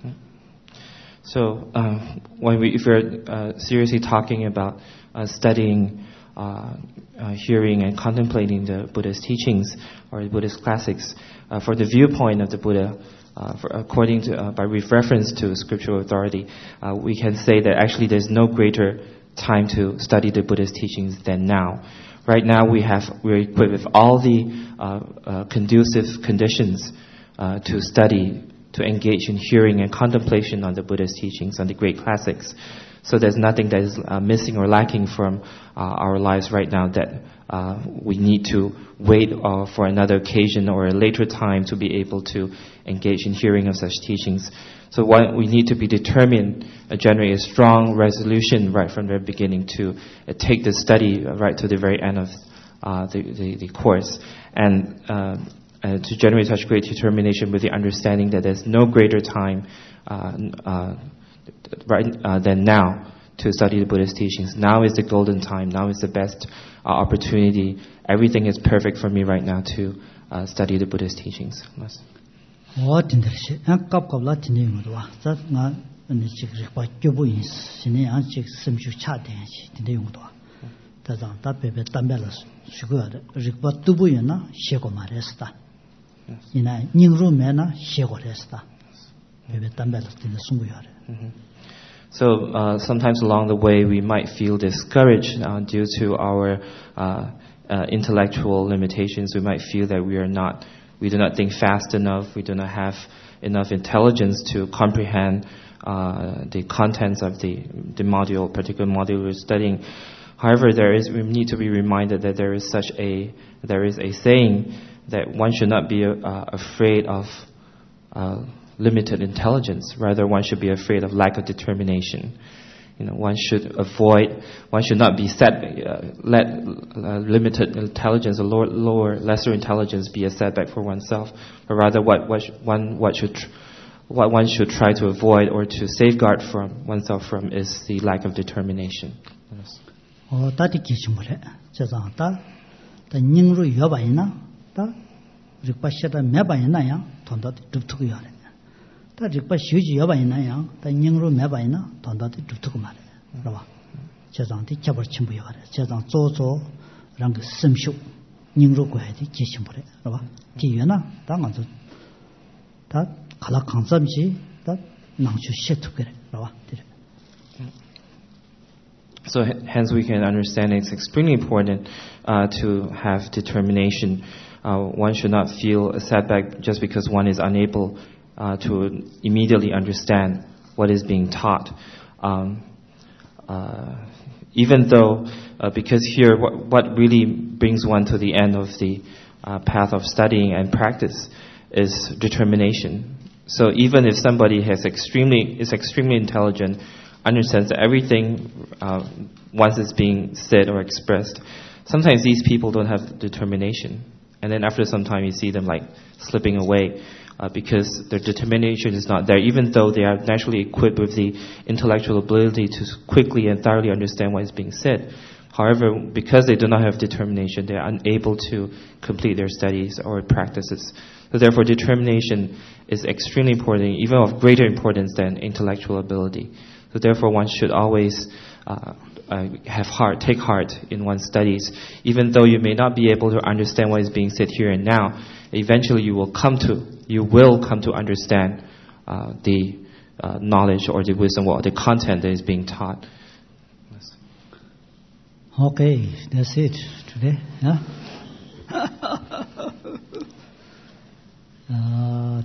So uh, when we, if we're uh, seriously talking about uh, studying Uh, uh, hearing and contemplating the Buddha's teachings or the Buddhist classics, uh, for the viewpoint of the Buddha, uh, for, according to, uh, by reference to scriptural authority, uh, we can say that actually there's no greater time to study the Buddha's teachings than now. Right now we have, we're equipped with all the uh, uh, conducive conditions uh, to study, to engage in hearing and contemplation on the Buddha's teachings, on the great classics. So there's nothing that is uh, missing or lacking from uh, our lives right now that uh, we need to wait uh, for another occasion or a later time to be able to engage in hearing of such teachings. So what we need to be determined, uh, generate a strong resolution right from the beginning to uh, take the study right to the very end of uh, the, the, the course. And uh, uh, to generate such great determination with the understanding that there's no greater time uh, uh, right uh, than now to study the Buddhist teachings. Now is the golden time. Now is the best uh, opportunity. Everything is perfect for me right now to uh, study the Buddhist teachings. Yes. Mm-hmm. So uh, sometimes along the way we might feel discouraged uh, due to our uh, uh, intellectual limitations. We might feel that we are not, we do not think fast enough. We do not have enough intelligence to comprehend uh, the contents of the the module, particular module we're studying. However, there is we need to be reminded that there is such a there is a saying that one should not be uh, afraid of uh, limited intelligence. Rather, one should be afraid of lack of determination. You know, one should avoid, one should not be set, uh, let uh, limited intelligence or lower, lower, lesser intelligence be a setback for oneself, but rather what, what one what should tr- what one should try to avoid or to safeguard from oneself from is the lack of determination. Yes. 어, 다디 기침을 저장다. 다 닝루 여바이나 다 릭바시다 매바이나야 돈다디 줍투고요. 다 릭바 휴지 여바이나야 다 닝루 매바이나 돈다디 줍투고 말해. 그러봐. 저장디 잡을 침부여 그래. 저장 조조 랑그 심쇼 닝루 고야디 기침을 해. 그러봐. 뒤에나 다 먼저 다 갈라 강점지 다 낭주 셰투 그래. 그러봐. So hence we can understand it's extremely important uh, to have determination. Uh, one should not feel a setback just because one is unable uh, to immediately understand what is being taught. Um, uh, even though, uh, because here what, what really brings one to the end of the uh, path of studying and practice is determination. So even if somebody has extremely is extremely intelligent, understands that everything uh, once it's being said or expressed, sometimes these people don't have determination, and then after some time you see them like slipping away uh, because their determination is not there, even though they are naturally equipped with the intellectual ability to quickly and thoroughly understand what is being said. However, because they do not have determination, they are unable to complete their studies or practices. So therefore, determination is extremely important, even of greater importance than intellectual ability. So therefore, one should always uh, uh, have heart, take heart in one's studies. Even though you may not be able to understand what is being said here and now, eventually you will come to, you will come to understand uh, the uh, knowledge or the wisdom or the content that is being taught. Yes. Okay, that's it today. Yeah. uh,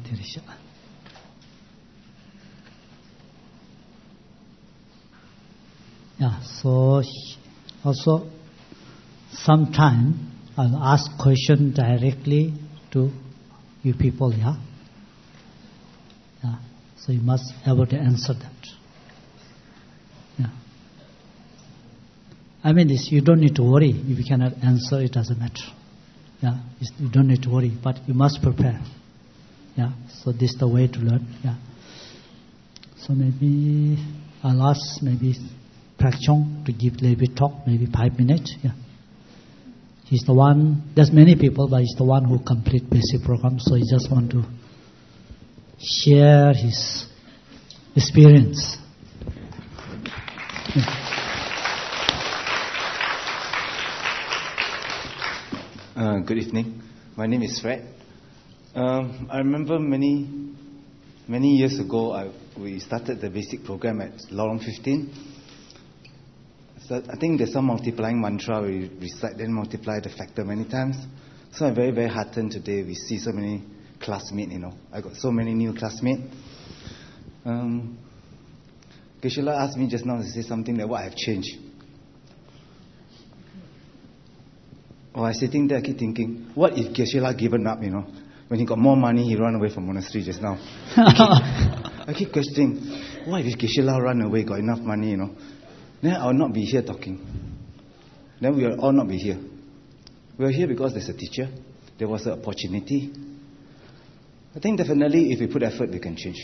Yeah, so also sometime I'll ask question directly to you people, yeah? Yeah, so you must be able to answer that. Yeah. I mean, this, you don't need to worry. If you cannot answer, it doesn't matter. Yeah, you don't need to worry, but you must prepare. Yeah, so this is the way to learn. Yeah. So maybe I'll ask maybe Prak Chong to give a little bit talk, maybe five minutes. Yeah. He's the one, there's many people, but he's the one who complete basic program, so he just want to share his experience. Yeah. Uh, good evening. My name is Fred. Um, I remember many, many years ago, I, we started the basic program at Lorong fifteen. So I think there's some multiplying mantra. We recite, then multiply the factor many times. So I'm very, very heartened today. We see so many classmates, you know. I got so many new classmates. Um, Geshe-la asked me just now to say something that what I've changed. Oh, I was sitting there, I keep thinking, what if Geshe-la given up, you know? When he got more money, he ran away from monastery just now. I keep, I keep questioning, what if Geshe-la run away, got enough money, you know? Then I'll not be here talking. Then we will all not be here. We are here because there's a teacher. There was an opportunity. I think definitely if we put effort, we can change.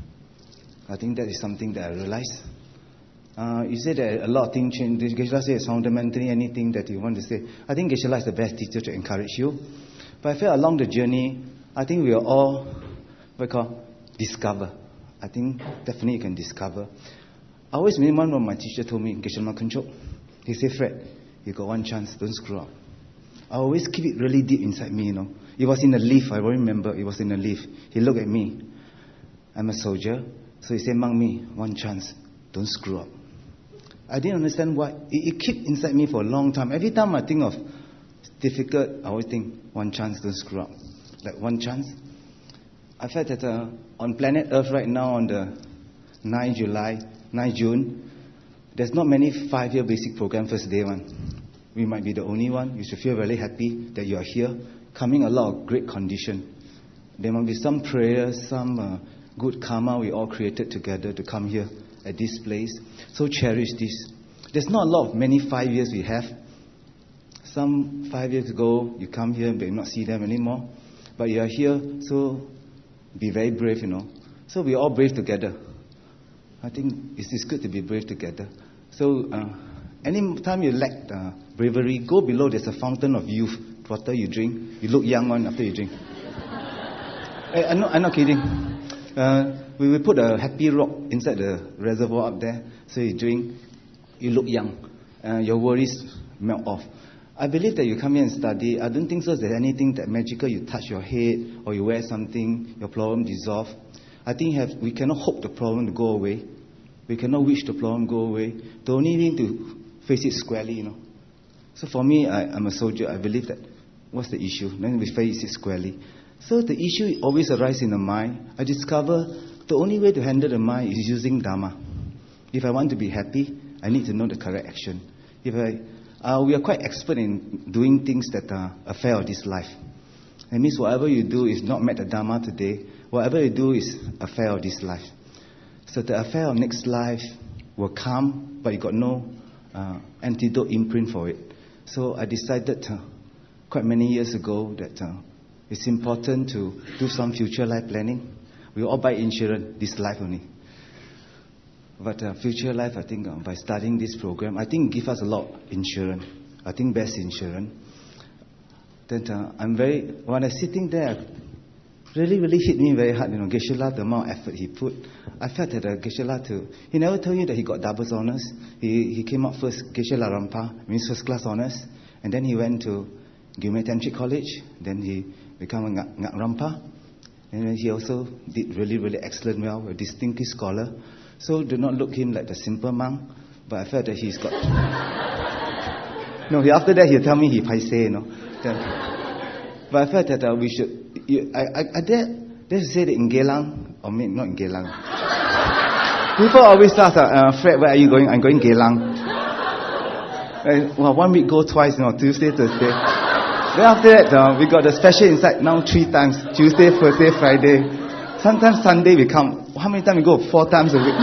I think that is something that I realize. Uh, you said that a lot of things change. Geshe-la says fundamentally anything that you want to say. I think Geshe-la is the best teacher to encourage you. But I feel along the journey, I think we are all, what we call, discover. I think definitely you can discover. I always remember when my teacher told me, Geshe-la Kunchok, he said, Fred, you got one chance, don't screw up. I always keep it really deep inside me, you know. It was in the lift, I remember, it was in the lift. He looked at me. I'm a soldier. So he said, Mang Mi, one chance, don't screw up. I didn't understand why. It, it kept inside me for a long time. Every time I think of difficult, I always think, one chance, don't screw up. Like one chance. I felt that uh, on planet Earth right now, on the ninth July, ninth June, there's not many five-year basic program first day one. We might be the only one. You should feel very happy that you are here, coming a lot of great condition. There might be some prayers, some uh, good karma we all created together to come here at this place. So cherish this. There's not a lot of many five years we have. Some five years ago, you come here but you not see them anymore. But you are here, so be very brave, you know. So we all brave together. I think it's, it's good to be brave together. So uh, any time you lack uh, bravery, go below. There's a fountain of youth. Water you drink. You look young one after you drink. hey, I'm, not, I'm not kidding. Uh, we will put a happy rock inside the reservoir up there. So you drink, you look young. Uh, your worries melt off. I believe that you come here and study. I don't think so there's anything that magical. You touch your head or you wear something, your problem dissolve. I think have, we cannot hope the problem to go away. We cannot wish the problem go away. The only thing to face it squarely, you know. So for me, I, I'm a soldier. I believe that what's the issue? Then we face it squarely. So the issue always arises in the mind. I discover the only way to handle the mind is using Dharma. If I want to be happy, I need to know the correct action. If I, uh, we are quite expert in doing things that are affair of this life. That means whatever you do is not met the Dharma today. Whatever you do is affair of this life. So the affair of next life will come, but you got no uh, antidote imprint for it. So I decided uh, quite many years ago that uh, it's important to do some future life planning. We all buy insurance, this life only. But uh, future life, I think uh, by starting this program, I think give us a lot of insurance. I think best insurance. Then uh, I'm very, when I'm sitting there, really, really hit me very hard, you know, Geshe-la, the amount of effort he put. I felt that uh, Geshe-la too, he never told you that he got double honors. He he came out first, Geshe-la Rampa, means first class honors. And then he went to Gilme Tantric College. Then he became a Ngak, Ngak Rampa. And then he also did really, really excellent well, a distinguished scholar. So do not look him like the simple monk. But I felt that he's got... no, he, after that he'll tell me he paise, you know. Then, but I felt that uh, we should... You, I, I, I dare, dare to say that in Geylang, or maybe not in Geylang. People always ask, uh, Fred, where are you going? I'm going Geylang. And, well, one week go twice, you know, Tuesday, Thursday. Then after that, uh, we got the special inside now three times. Tuesday, Thursday, Friday. Sometimes Sunday we come. How many times we go? Four times a week.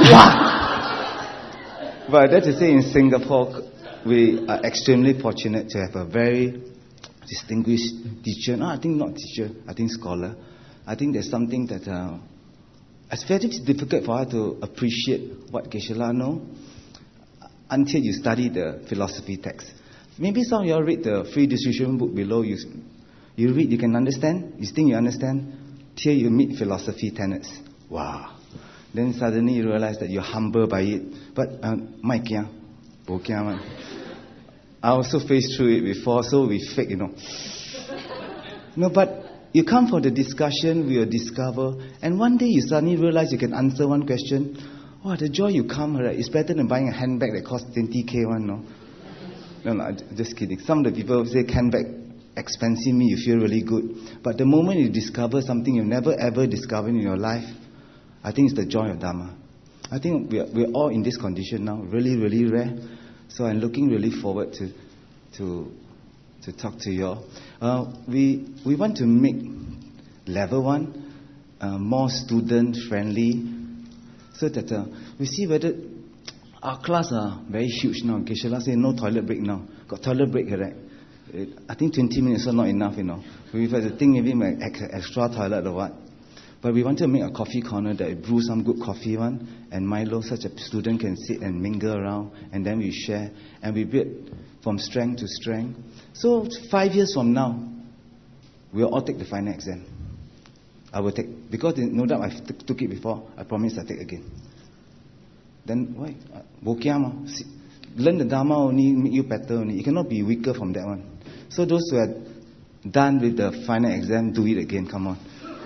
But that is to say, in Singapore, we are extremely fortunate to have a very distinguished teacher. No, I think not teacher. I think scholar. I think there's something that uh, it's very difficult for her to appreciate what Geshe-la know until you study the philosophy text. Maybe some of you all read the free distribution book below. You, you read, you can understand. You think you understand till you meet philosophy tenets. Wow. Then suddenly you realize that you're humbled by it. But my kia, bo kia man. I also faced through it before, so we fake, you know. No, but you come for the discussion, we will discover, and one day you suddenly realize you can answer one question. Oh, the joy you come, right? It's better than buying a handbag that costs twenty K one, no? No, no, just kidding. Some of the people say handbag expensive me, you feel really good. But the moment you discover something you've never ever discovered in your life, I think it's the joy of Dharma. I think we're, we're all in this condition now, really, really rare. So I'm looking really forward to to to talk to you all. Uh, we we want to make level one uh, more student friendly, so that uh, we see whether our class are very huge now. Geshe-la say no toilet break now. Got toilet break, correct? I think twenty minutes is not enough, you know. We've had to think maybe make extra toilet or what. But we want to make a coffee corner that brew some good coffee one and Milo, such a student can sit and mingle around, and then we share and we build from strength to strength. So five years from now, we'll all take the final exam. I will take, because no doubt I t- took it before, I promise I'll take again. Then why? Learn the Dharma only make you better only. You cannot be weaker from that one. So those who are done with the final exam, do it again. Come on.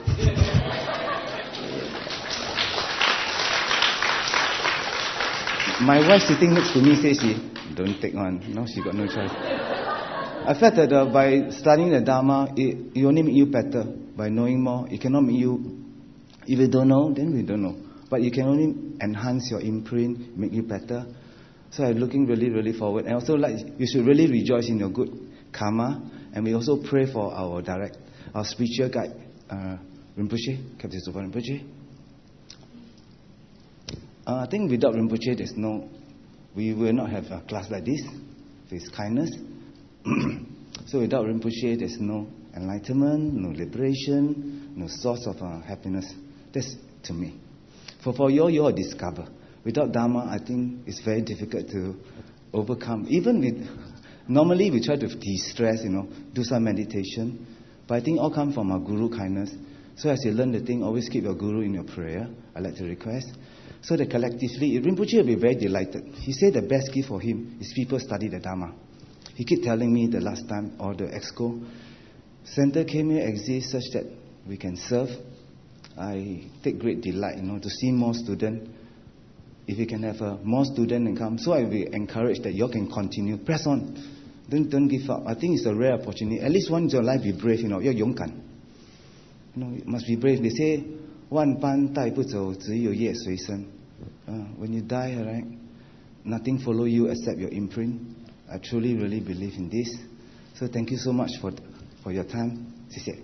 My wife sitting next to me says she don't take one. No, she got no choice. I felt that uh, by studying the Dharma, it, it only make you better. By knowing more, it cannot make you. If you don't know, then we don't know. But you can only enhance your imprint, make you better. So I'm looking really, really forward. And also, like, you should really rejoice in your good karma. And we also pray for our direct, our spiritual guide, uh, Rinpoche, Captain Sopa Rinpoche. Uh, I think without Rinpoche, there's no, we will not have a class like this, with kindness. So without Rinpoche, there's no enlightenment, no liberation, no source of uh, happiness. That's to me. For for you, you all discover. Without Dharma, I think it's very difficult to overcome. Even with, normally we try to de-stress, you know, do some meditation. But I think all come from our Guru kindness. So as you learn the thing, always keep your Guru in your prayer. I like to request. So that collectively, Rinpoche will be very delighted. He said the best gift for him is people study the Dharma. He kept telling me the last time, or the exco, Center came here exists such that we can serve. I take great delight, you know, to see more students. If you can have uh, more students and come, so I will encourage that you all can continue. Press on. Don't, don't give up. I think it's a rare opportunity. At least once in your life, be brave, you know. You're yongkan. You know, you must be brave. They say, 万般带不走，只有业随身. Uh, when you die, right, nothing follow you except your imprint. I truly, really believe in this. So thank you so much for for your time. 谢谢.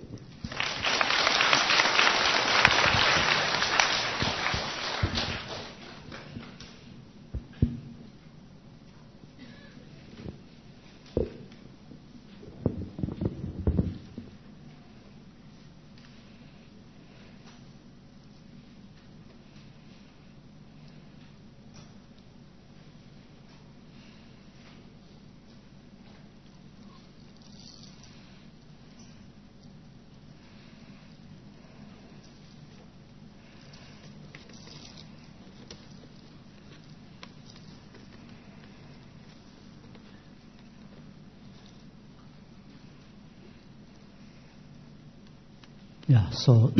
Yeah, so,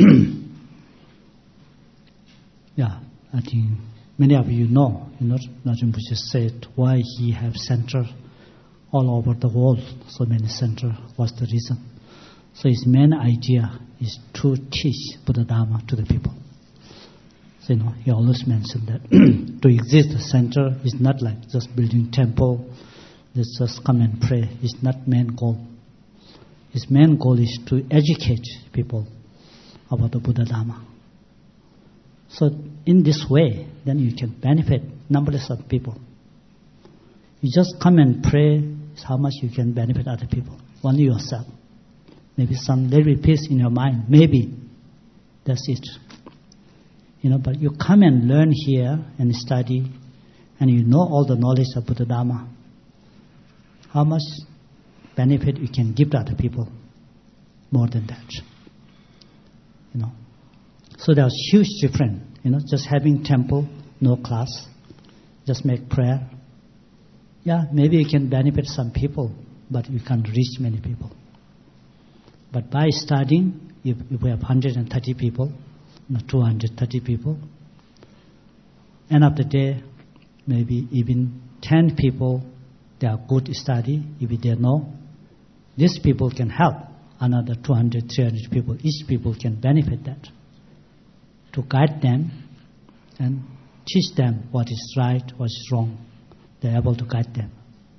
yeah, I think many of you know, you know, Najim Rinpoche said why he have center all over the world, so many center, what's the reason? So his main idea is to teach Buddha Dharma to the people. So, you know, he always mentioned that to exist the center is not like just building temple, They just come and pray. It's not main goal. His main goal is to educate people about the Buddha Dharma. So in this way, then you can benefit numberless of people. You just come and pray is how much you can benefit other people. Only yourself. Maybe some little peace in your mind. Maybe. That's it. You know, but you come and learn here and study, and you know all the knowledge of Buddha Dharma. How much benefit you can give to other people? More than that. You know. So there's huge difference. You know, just having temple, no class, just make prayer. Yeah, maybe you can benefit some people, but you can't reach many people. But by studying, if, if we have one hundred thirty people, you know, two hundred thirty people, end of the day, maybe even ten people, they are good study, if they know, these people can help another two hundred, three hundred people. Each people can benefit that. To guide them and teach them what is right, what is wrong. They're able to guide them.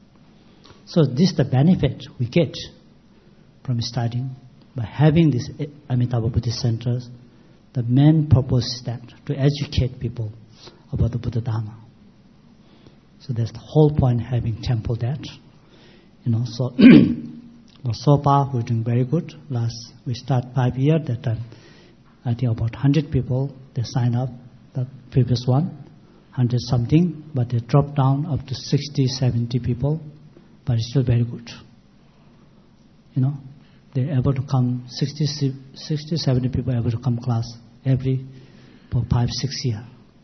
So this is the benefit we get from studying. By having these Amitabha Buddhist centers, the main purpose is that, to educate people about the Buddha Dharma. So that's the whole point having temple there. You know, so, well, so far we're doing very good. Last, we start five years, that time, I think about one hundred people, they sign up, the previous one, one hundred something, but they dropped down up to sixty, seventy people, but it's still very good. You know, they're able to come, sixty, seventy people able to come class every for five, six years.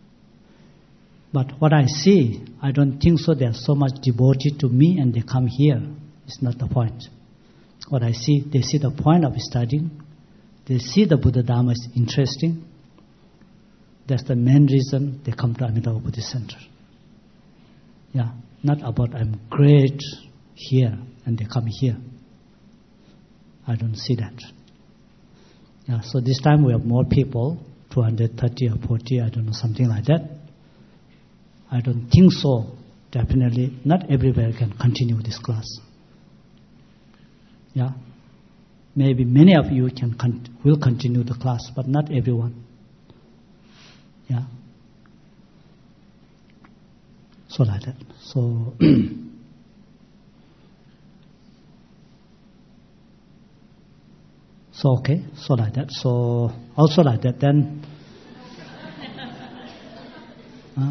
But what I see, I don't think so they're so much devoted to me and they come here. It's not the point. What I see, they see the point of studying. They see the Buddha Dharma is interesting. That's the main reason they come to Amitabha Buddhist Center. Yeah, not about I'm great here and they come here. I don't see that. Yeah, so this time we have more people, two hundred thirty or forty, I don't know, something like that. I don't think so. Definitely, not everywhere can continue this class. Yeah. Maybe many of you can con- will continue the class, but not everyone. Yeah. So like that. So so okay. So like that. So also like that. Then. Huh?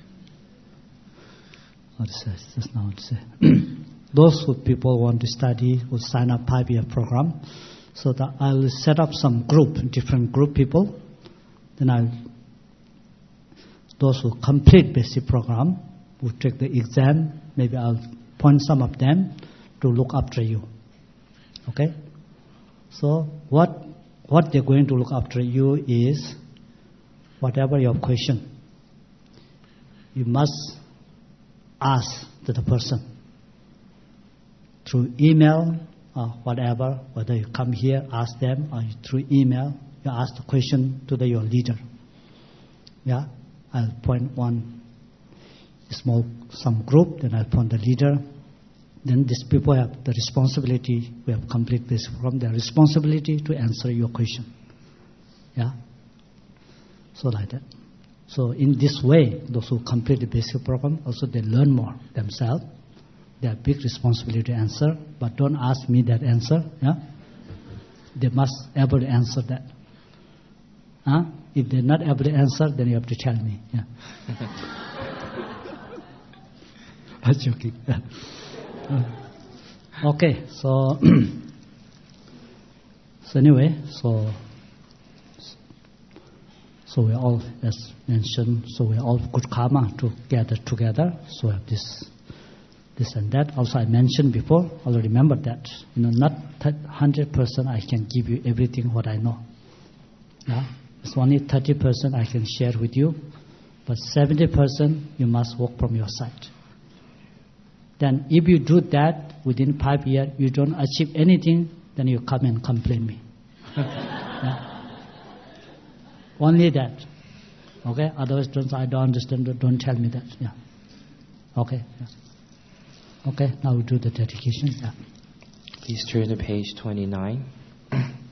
What is this? Just now to say. Those who people want to study will sign up five-year program. So that I will set up some group, different group people. Then I'll, those who complete basic program will take the exam. Maybe I'll point some of them to look after you. Okay? So what what they're going to look after you is whatever your question, you must ask to the person. Through email or whatever, whether you come here, ask them, or through email, you ask the question to the, your leader. Yeah, I'll point one small, some group, then I'll point the leader. Then these people have the responsibility, we have complete this from their responsibility to answer your question. Yeah, so like that. So in this way, those who complete the basic program, also they learn more themselves. They have big responsibility to answer, but don't ask me that answer. Yeah, they must able to answer that. Huh? If they're not able to answer, then you have to tell me. Yeah. I'm joking. Okay, so so anyway, so so we all, as mentioned, so we all good karma to gather together. So we have this. This and that. Also, I mentioned before, I'll remember that. You know, not one hundred percent I can give you everything what I know. Yeah? It's only thirty percent I can share with you, but seventy percent you must work from your side. Then if you do that within five years, you don't achieve anything, then you come and complain me. Yeah? Only that. Okay? Otherwise, don't, I don't understand, don't tell me that. Yeah. Okay. Yeah. Okay, now we do the dedication. Yeah. Please turn to page twenty-nine.